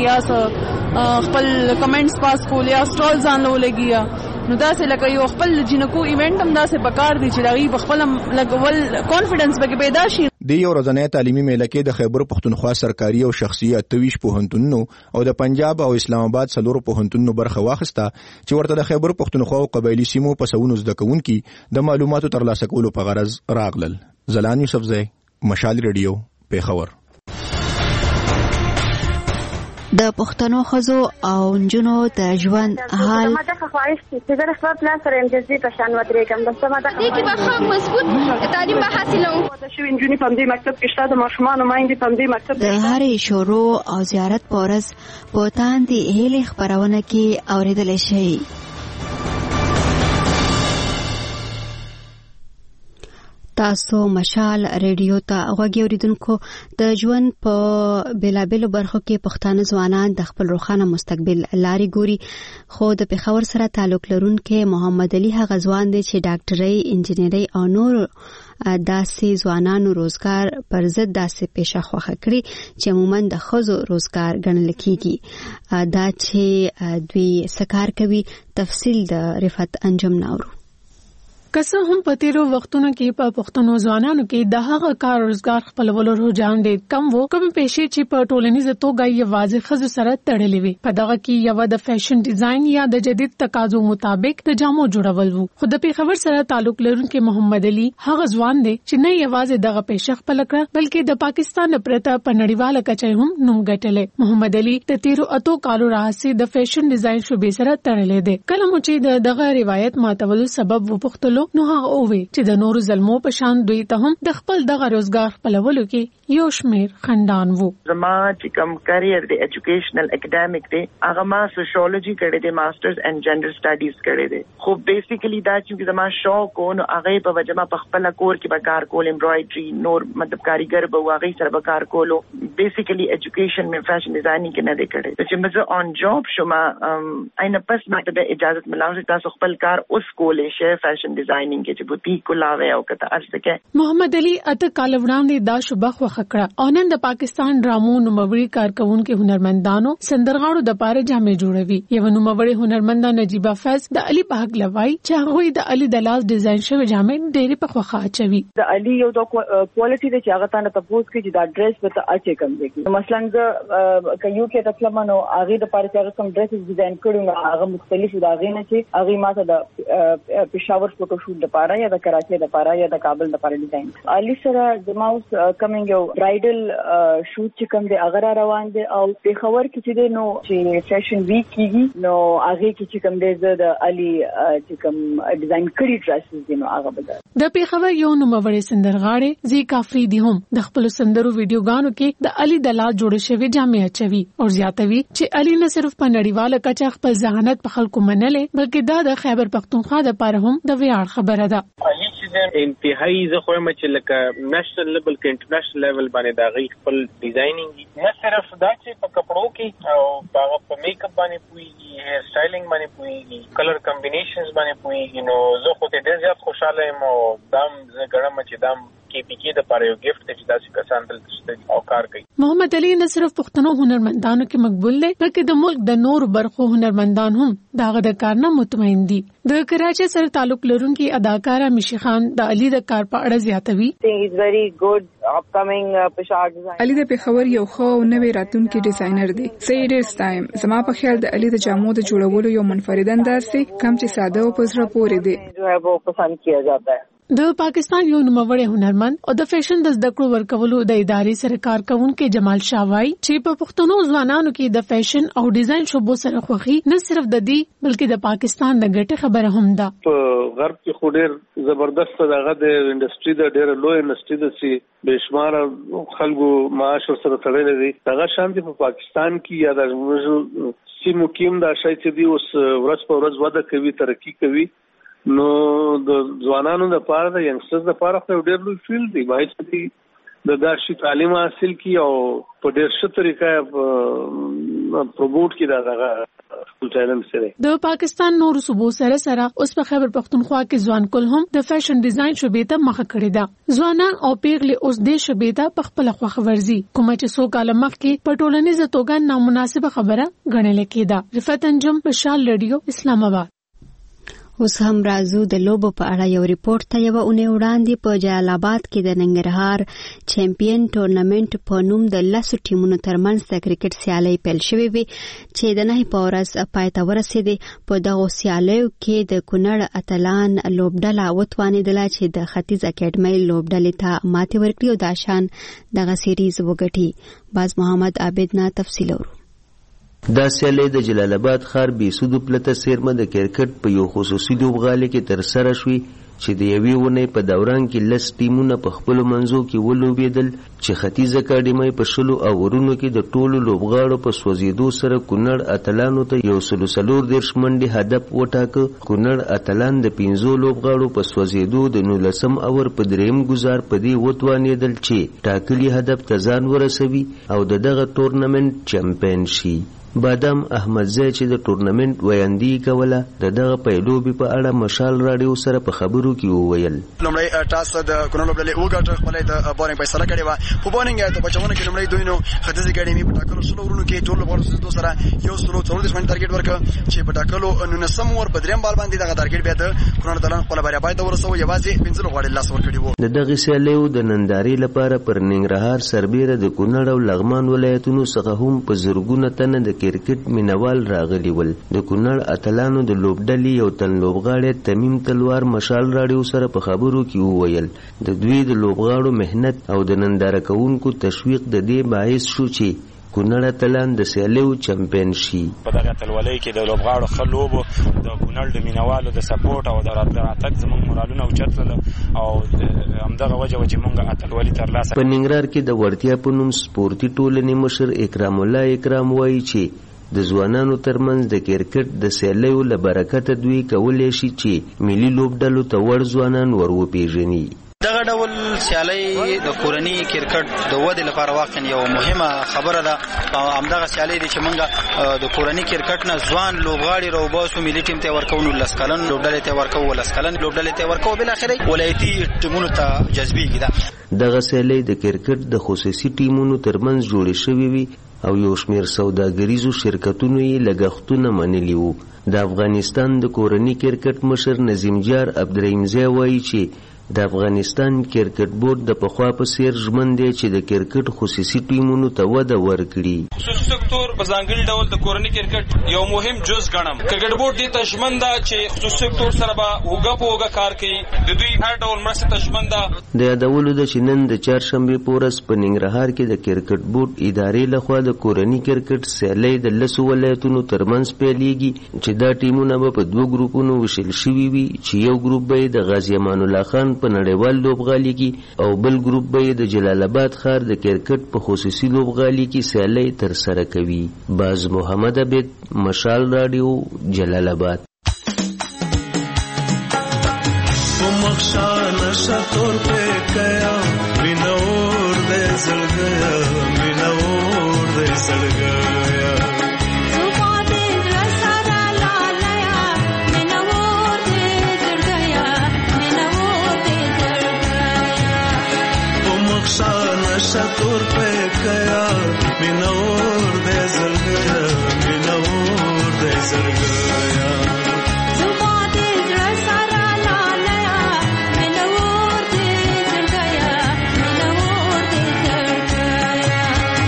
یا خپل کمنټس پاس کول یا سټال ځان لولګي نو داسې لکه یو خپل جنکو ایونت هم داسې پکار دی چې دغه خپل لګول کانفیډنس به پیدا شي. د یو ورځنۍ تعلیمي میله کې د خیبر پختونخوا سرکاري او شخصي اتویش پوهنتونونو او د پنجاب او اسلام آباد څلورو پوهنتونونو برخه واخیسته چې ورته د خیبر پختونخوا او قبایلی سیمو په سونو زده کوونکي د معلوماتو ترلاسه کولو په غرض راغلل. زلان یوسفزی، مشال ریډیو، پیښور. د پښتنو ښځو او نجونو د ژوند حال ما ته خواهش چې د خپل پلان سره امتیازي په شان ودرېږم د ما ته دې کې به خام مضبوط تعلیم به حاصلوم. د شوي نجونې په دې مکتب کې شته، د ماشومانو مایندې په دې مکتب د هرې شروع او زیارت په ورځ په تاندې هیلې خپرونه کې اورېدلی شئ. تاسو مشال ریډیو ته غوږی اوریدونکو د ژوند په بیلابیلو برخو کې پښتانه ځوانان د خپل روښانه مستقبل لارې ګوري، خو د پېښور سره تعلق لرونکي محمد علي هغه ځوان دی چې ډاکټرۍ، انجینرۍ او نور داسې ځوانانو روزګار پر ضد داسې پیشه خوښه کړي چې عموما د ښځو روزګار ګڼل کیږي. دا چې دوی څه کار کوي تفصیل د رفعت انجم ناورو. کسه هم په تیرو وختونو کې په پښتنو ځوانانو کې د هغه کار روزګار خپلولو رجحان ډېر کم وو، کوم پیشې چې په ټولنیزه توګه یوازې ښځو سره تړلې وي. په دغه کې یو د فیشن ډیزاین یا د جدید تقاضو مطابق د جامو جوړول وو. خو د پیښور سره تعلق لرونکي محمد علي هغه ځوان دی چې نه یوازې دغه پیشه خپل کړ بلکې د پاکستان پرته په نړیواله کچه هم نوم ګټلې. محمد علي د تیرو اتو کالو راهیسې د فیشن ډیزاین شوبې سره تړلې دی. کله مو چې دغه روایت ماتولو سبب وپوښتل نو هغه اووي چې د نورو ظلمو په شان دوی ته هم د خپل دغه روزګار خپلولو کې یو شمیر خندان وو. زما چې کوم کیریئر دی ایجوکیشنل اکیډمیک دی هغه ما سوشیولوژي کړی دی، ماسترز ان جنډر سټډیز کړی دی. خو بیسیکلی دا چې زما شوق و نو هغه په وجه ما په خپل کور کې به کار کول، امبرایډري، نور مطلب کاریګر به هغه سره به کار کولو. بیسیکلی ایجوکیشن مې فیشن ډیزاینینګ کې نه دی کړی. چې مزه آن جاب شوم اینه پس ما ته اجازه ملاوه تاسو خپل کار اوس کولې شي فیشن ډیزاینینګ کې چې بوتیک کولاوي او کته ارسکه. محمد علي اته کال وړاندې دا شوبه خوخکړه او نن د پاکستان ډرامو نوموړي کارکونکو هنرمندانو سندرغاړو د پاره جامې جوړوي. یو نوموړي هنرمنده نجيبه فیض د علي په حق لوي چې هغه د علي د لاس ډیزاین شوی جامې ډېری په خوخه اچوي. د علي یو د کوالټي د چې هغه ته تاسو کې چې دا ډریس به ته اچي کم دی. مثلا د کيو کې تکلمنو هغه د پاره چې هغه کوم ډریس ډیزاین کړو هغه مختلف د هغه نه چې هغه ماته د پېښور فوټو شوټ د پاره یا د کراچي د پاره یا د کابل د پاره ډیزاین. علي سره د ماوس کمینګ یو برایډل شوټ چې کوم دی هغه روان دي او پېښور کې چې نو چې فیشن ویک کیږي نو هغه کې چې کوم دی د علي چې کوم ډیزاین کړی ډریسز دي نو هغه بدل. د پېښور یو نوموړي سندرغاړي زی کافریدي هم د خپل سندرو ویډیوګانو کې د علي د لاس جوړ شوی جامې اچوي او زیاتوي چې علي نه صرف په نړیواله کچه خپل ذهانت په خلکو منلې بلکې دا د خیبر پختونخوا د پاره هم د ویاړ خبره ده. علي چې انتهایی زه خو یم چې لکه نېشنل لیول کې انټرنیشنل لیول باندې دا غي خپل ډیزاینینګ نه صرف دا چې په کپړو کې او په میک اپ باندې پويږي، هیر سټایلینګ باندې پويږي، کلر کمبینیشنز باندې پويږي. نو زه خو ته ډېر زیات خوشاله یم او دام زه ګڼم چې دام کې پی کې د پاره یو گیفت چې داسې کسان دلته او کار کوي. محمد علي نه صرف پښتنو هنرمندانو کې مقبول دی بلکې د ملک د نور برخو هنرمندان هم داغه د کار نه مطمئن دي. د کراچي سره تعلق لرونکي اداکارہ مشی خان د علي د کار په اړه زیاتوي. علي د پېښور یو خو نوې راتونکي ډیزاینر دی. سیډر ستایم زما په خیال د علي د جامو د جوړولو یو منفرد انداز دی کم چې ساده او پزړه پورې دی. جو ہے وہ پسند کیا جاتا ہے. د پاکستان یو نوموړی هنرمند او د فیشن د زده کړو ورکولو د ادارې سره کار کوونکي جمال شاوای چې په پښتنو ځوانانو کې د فیشن او ډیزاین شوبو سره خوخي نه صرف د دې بلکې د پاکستان د ګټه خبره هم ده. په غرب کې خو ډېر زبردست دغه د انډستری د ډېر لوی انډستری د سي بشمار خلکو معاش سره تړلې دي. دغه شانتي په پاکستان کې یا د سیمو کې دا شای چې دی اوس ورځ په ورځ وده کوي، ترقی کوي. نو د ځوانانو د پاره د ینګسترز د پاره خو ډېر لوی فیلډ دی وایي چې د داسې تعلیم حاصل کی او په ډېر ښه طریقه پروموټ کی دا دغه خپل ټیلنټ سره. د پاکستان نور صوبو سره سره اوس په خیبر پختونخوا کې ځوان کول هم د فیشن ډیزاین شوبې ته مخه کړې ده. ځوانان او پیغلې اوس د شوبې ته په خپل خوښ ورزي کوم چې څو کال مخکې په ټولنیزه توګه نامناسبه خبره ګڼل کېده. رفعت انجم، مشال ریډیو، اسلام آباد. اوس هم راځو د لوبو په اړه یو ریپورت ته. یوه اونۍ وړاندې په جلال آباد کې د ننګرهار چمپیون ټورنمنټ په نوم د لسو ټیمونو ترمنځ د کرکټ سیالۍ پیل شوې وې چې د نهۍ په ورځ پای ته ورسېدې. په دغو سیالیو کې د کونړ اتلان لوبډله وتوانېدله چې د ختیځ اکیډمۍ لوبډلې ته ماتې ورکړي او د شان دغه سیریز وګټي. باز محمد عابد نه تفصیل ورو. دا سیالي د جلال آباد ښار بیسودو پلته سیرمه د کرکټ په یو خصوصي لوبغالي کې تر سره شوې چې د یوې اونۍ په دوران کې لس ټیمونه په خپلو منځو کې ولوبېدل چې ختیځ اکاډمۍ په شلو اورونو کې د ټولو لوبغاړو په سوځېدو سره کونړ اتلانو ته یو سلو څلور دېرش منډې هدف وټاکه. کونړ اتلان د پنځو لوبغاړو په سوځېدو د نولسم اور په درېیم ګزار په دې وتوانېدل چې ټاکلي هدف ته ځان ورسوي او د دغه ټورنمنټ چمپیون شي. بادام احمدزی چې د ټورنمنټ ویاندې کوله د دغه پیلوبې په اړه مشال راډیو سره په خبرو کې وویل. لومړی ټاس د کونړ لوبډلې وګټه، خپله د بولینګ فیصله کړې وه. په بولینګ یې د بچونه کې لومړی دوی نو ختیځ اکاډمي په ټاکلو سلو ورونو کې ټول لوبغاړو سره یو سلو څلور دېرش منټ ټارګېټ ورکړه چې په ټاکلو نولسم اور په درېیم بال باندې دغه ټارګېټ بیا د کونړ اتلان خپله بریا پای ته ورسوه. یوازې پنځه لوبغاړي لاس ورکړي وو. د دغې سیالیو د نندارې لپاره پر ننګرهار سربیره د کونړ او لغمان ولایتونو څخه هم په زرګونه تنه د کرکټ مینوال راغلي ول. د کونړ اتلانو د لوبډلې یو تن لوبغاړی تمیم تلوار مشال راډیو سره په خبرو کې وویل د دوی د لوبغاړو مهنت او د ننداره کوونکو تشویق د دې باعث شو چې کونړ اتلان د سیالیو چمپیون شي. په دغه اتلولۍ کې د لوبغاړو ښه لوبو د کونړ د مینوالو د سپورټ او د راتګ زموږ مورالونه اوچت کړل او همدغه وجه وه چې موږ اتلولي ترلاسه. په ننګرهار کې د وړتیا په نوم سپورتي ټولنې مشر اکرام الله اکرام وایي چې د ځوانانو ترمنځ د کرکټ د سیالیو له برکته دوی کولی شي چې ملي لوبډلو ته وړ ځوانان ور وپېژني. دغه ډول سیالۍ د کورني کرکټ د ودې لپاره واقعا یو مهمه خبره ده او همدغه سیالۍ دي چې موږ د کورني کرکټ نه ځوان لوبغاړي راوباسو، ملي ټیم ته ورکوو، نولس کلن لوبډلې ته ورکوو، ولس کلن لوبډلې ته ورکوو، بالاخره ولایتي ټیمونو ته جذبېږي. دغه سیالۍ د کرکټ د خصوصي ټیمونو ترمنځ جوړې شوې وي او یو شمیر سوداګریزو شرکتونو یې لګښتونه منلي وو. د افغانستان د کورني کرکټ مشر نظیم جار عبدالرحیمزی وایي چې د افغانستان کرکټ بورډ د پخوا په څیر ژمن دی چې د کرکټ خصوصي ټیمونو ته وده ورکړي. خصوصي سکتور په ځانګړي ډول د کورني کرکټ یو مهم جز ګڼم. کرکټ بورډ دې ته ژمن ده چې خصوصي سکتور سره به اوږه په اوږه کار کوي، د دوی هر ډول مرستې ته ژمن ده. د یادولو ده چې نن د چهارشنبې په ورځ په ننګرهار کې د کرکټ بورډ ادارې لخوا د کورني کرکټ سیالۍ د لسو ولایتونو ترمنځ پیلېږي چې دا ټیمونه به په دوه ګروپونو ویشل شوي وي چې یو ګروپ به د غازي امان الله خان په نړیوال لوبغالي کې او بل ګروپ به د جلال آباد ښار د کرکټ په خصوصي لوبغالي کې سیالۍ ترسره کوي. باز محمد عبید، مشال راډیو، جلال آباد. شطور पे कया मिनोर दे जल गया मिनोर दे जल गया जुबा दे जल सारा लालया मिनोर दे जल गया मिनोर दे जल गया.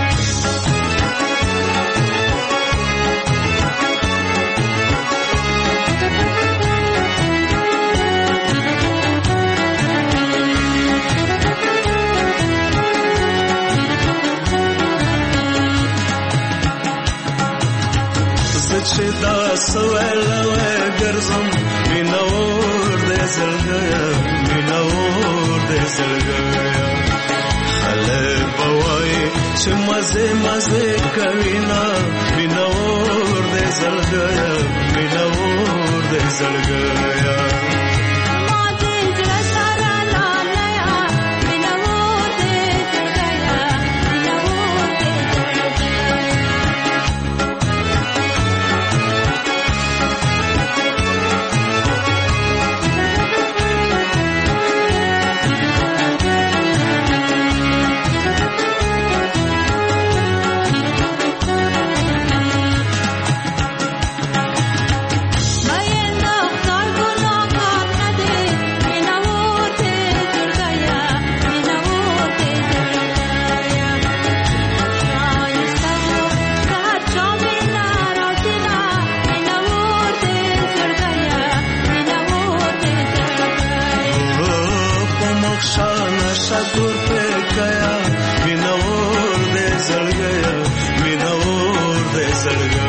دا سوالوه ګرځم مینور دې زلګیا مینور دې زلګیا خلک بوای چې مزه مزه کوي نا مینور دې زلګیا مینور دې زلګیا. Bayendo زړګی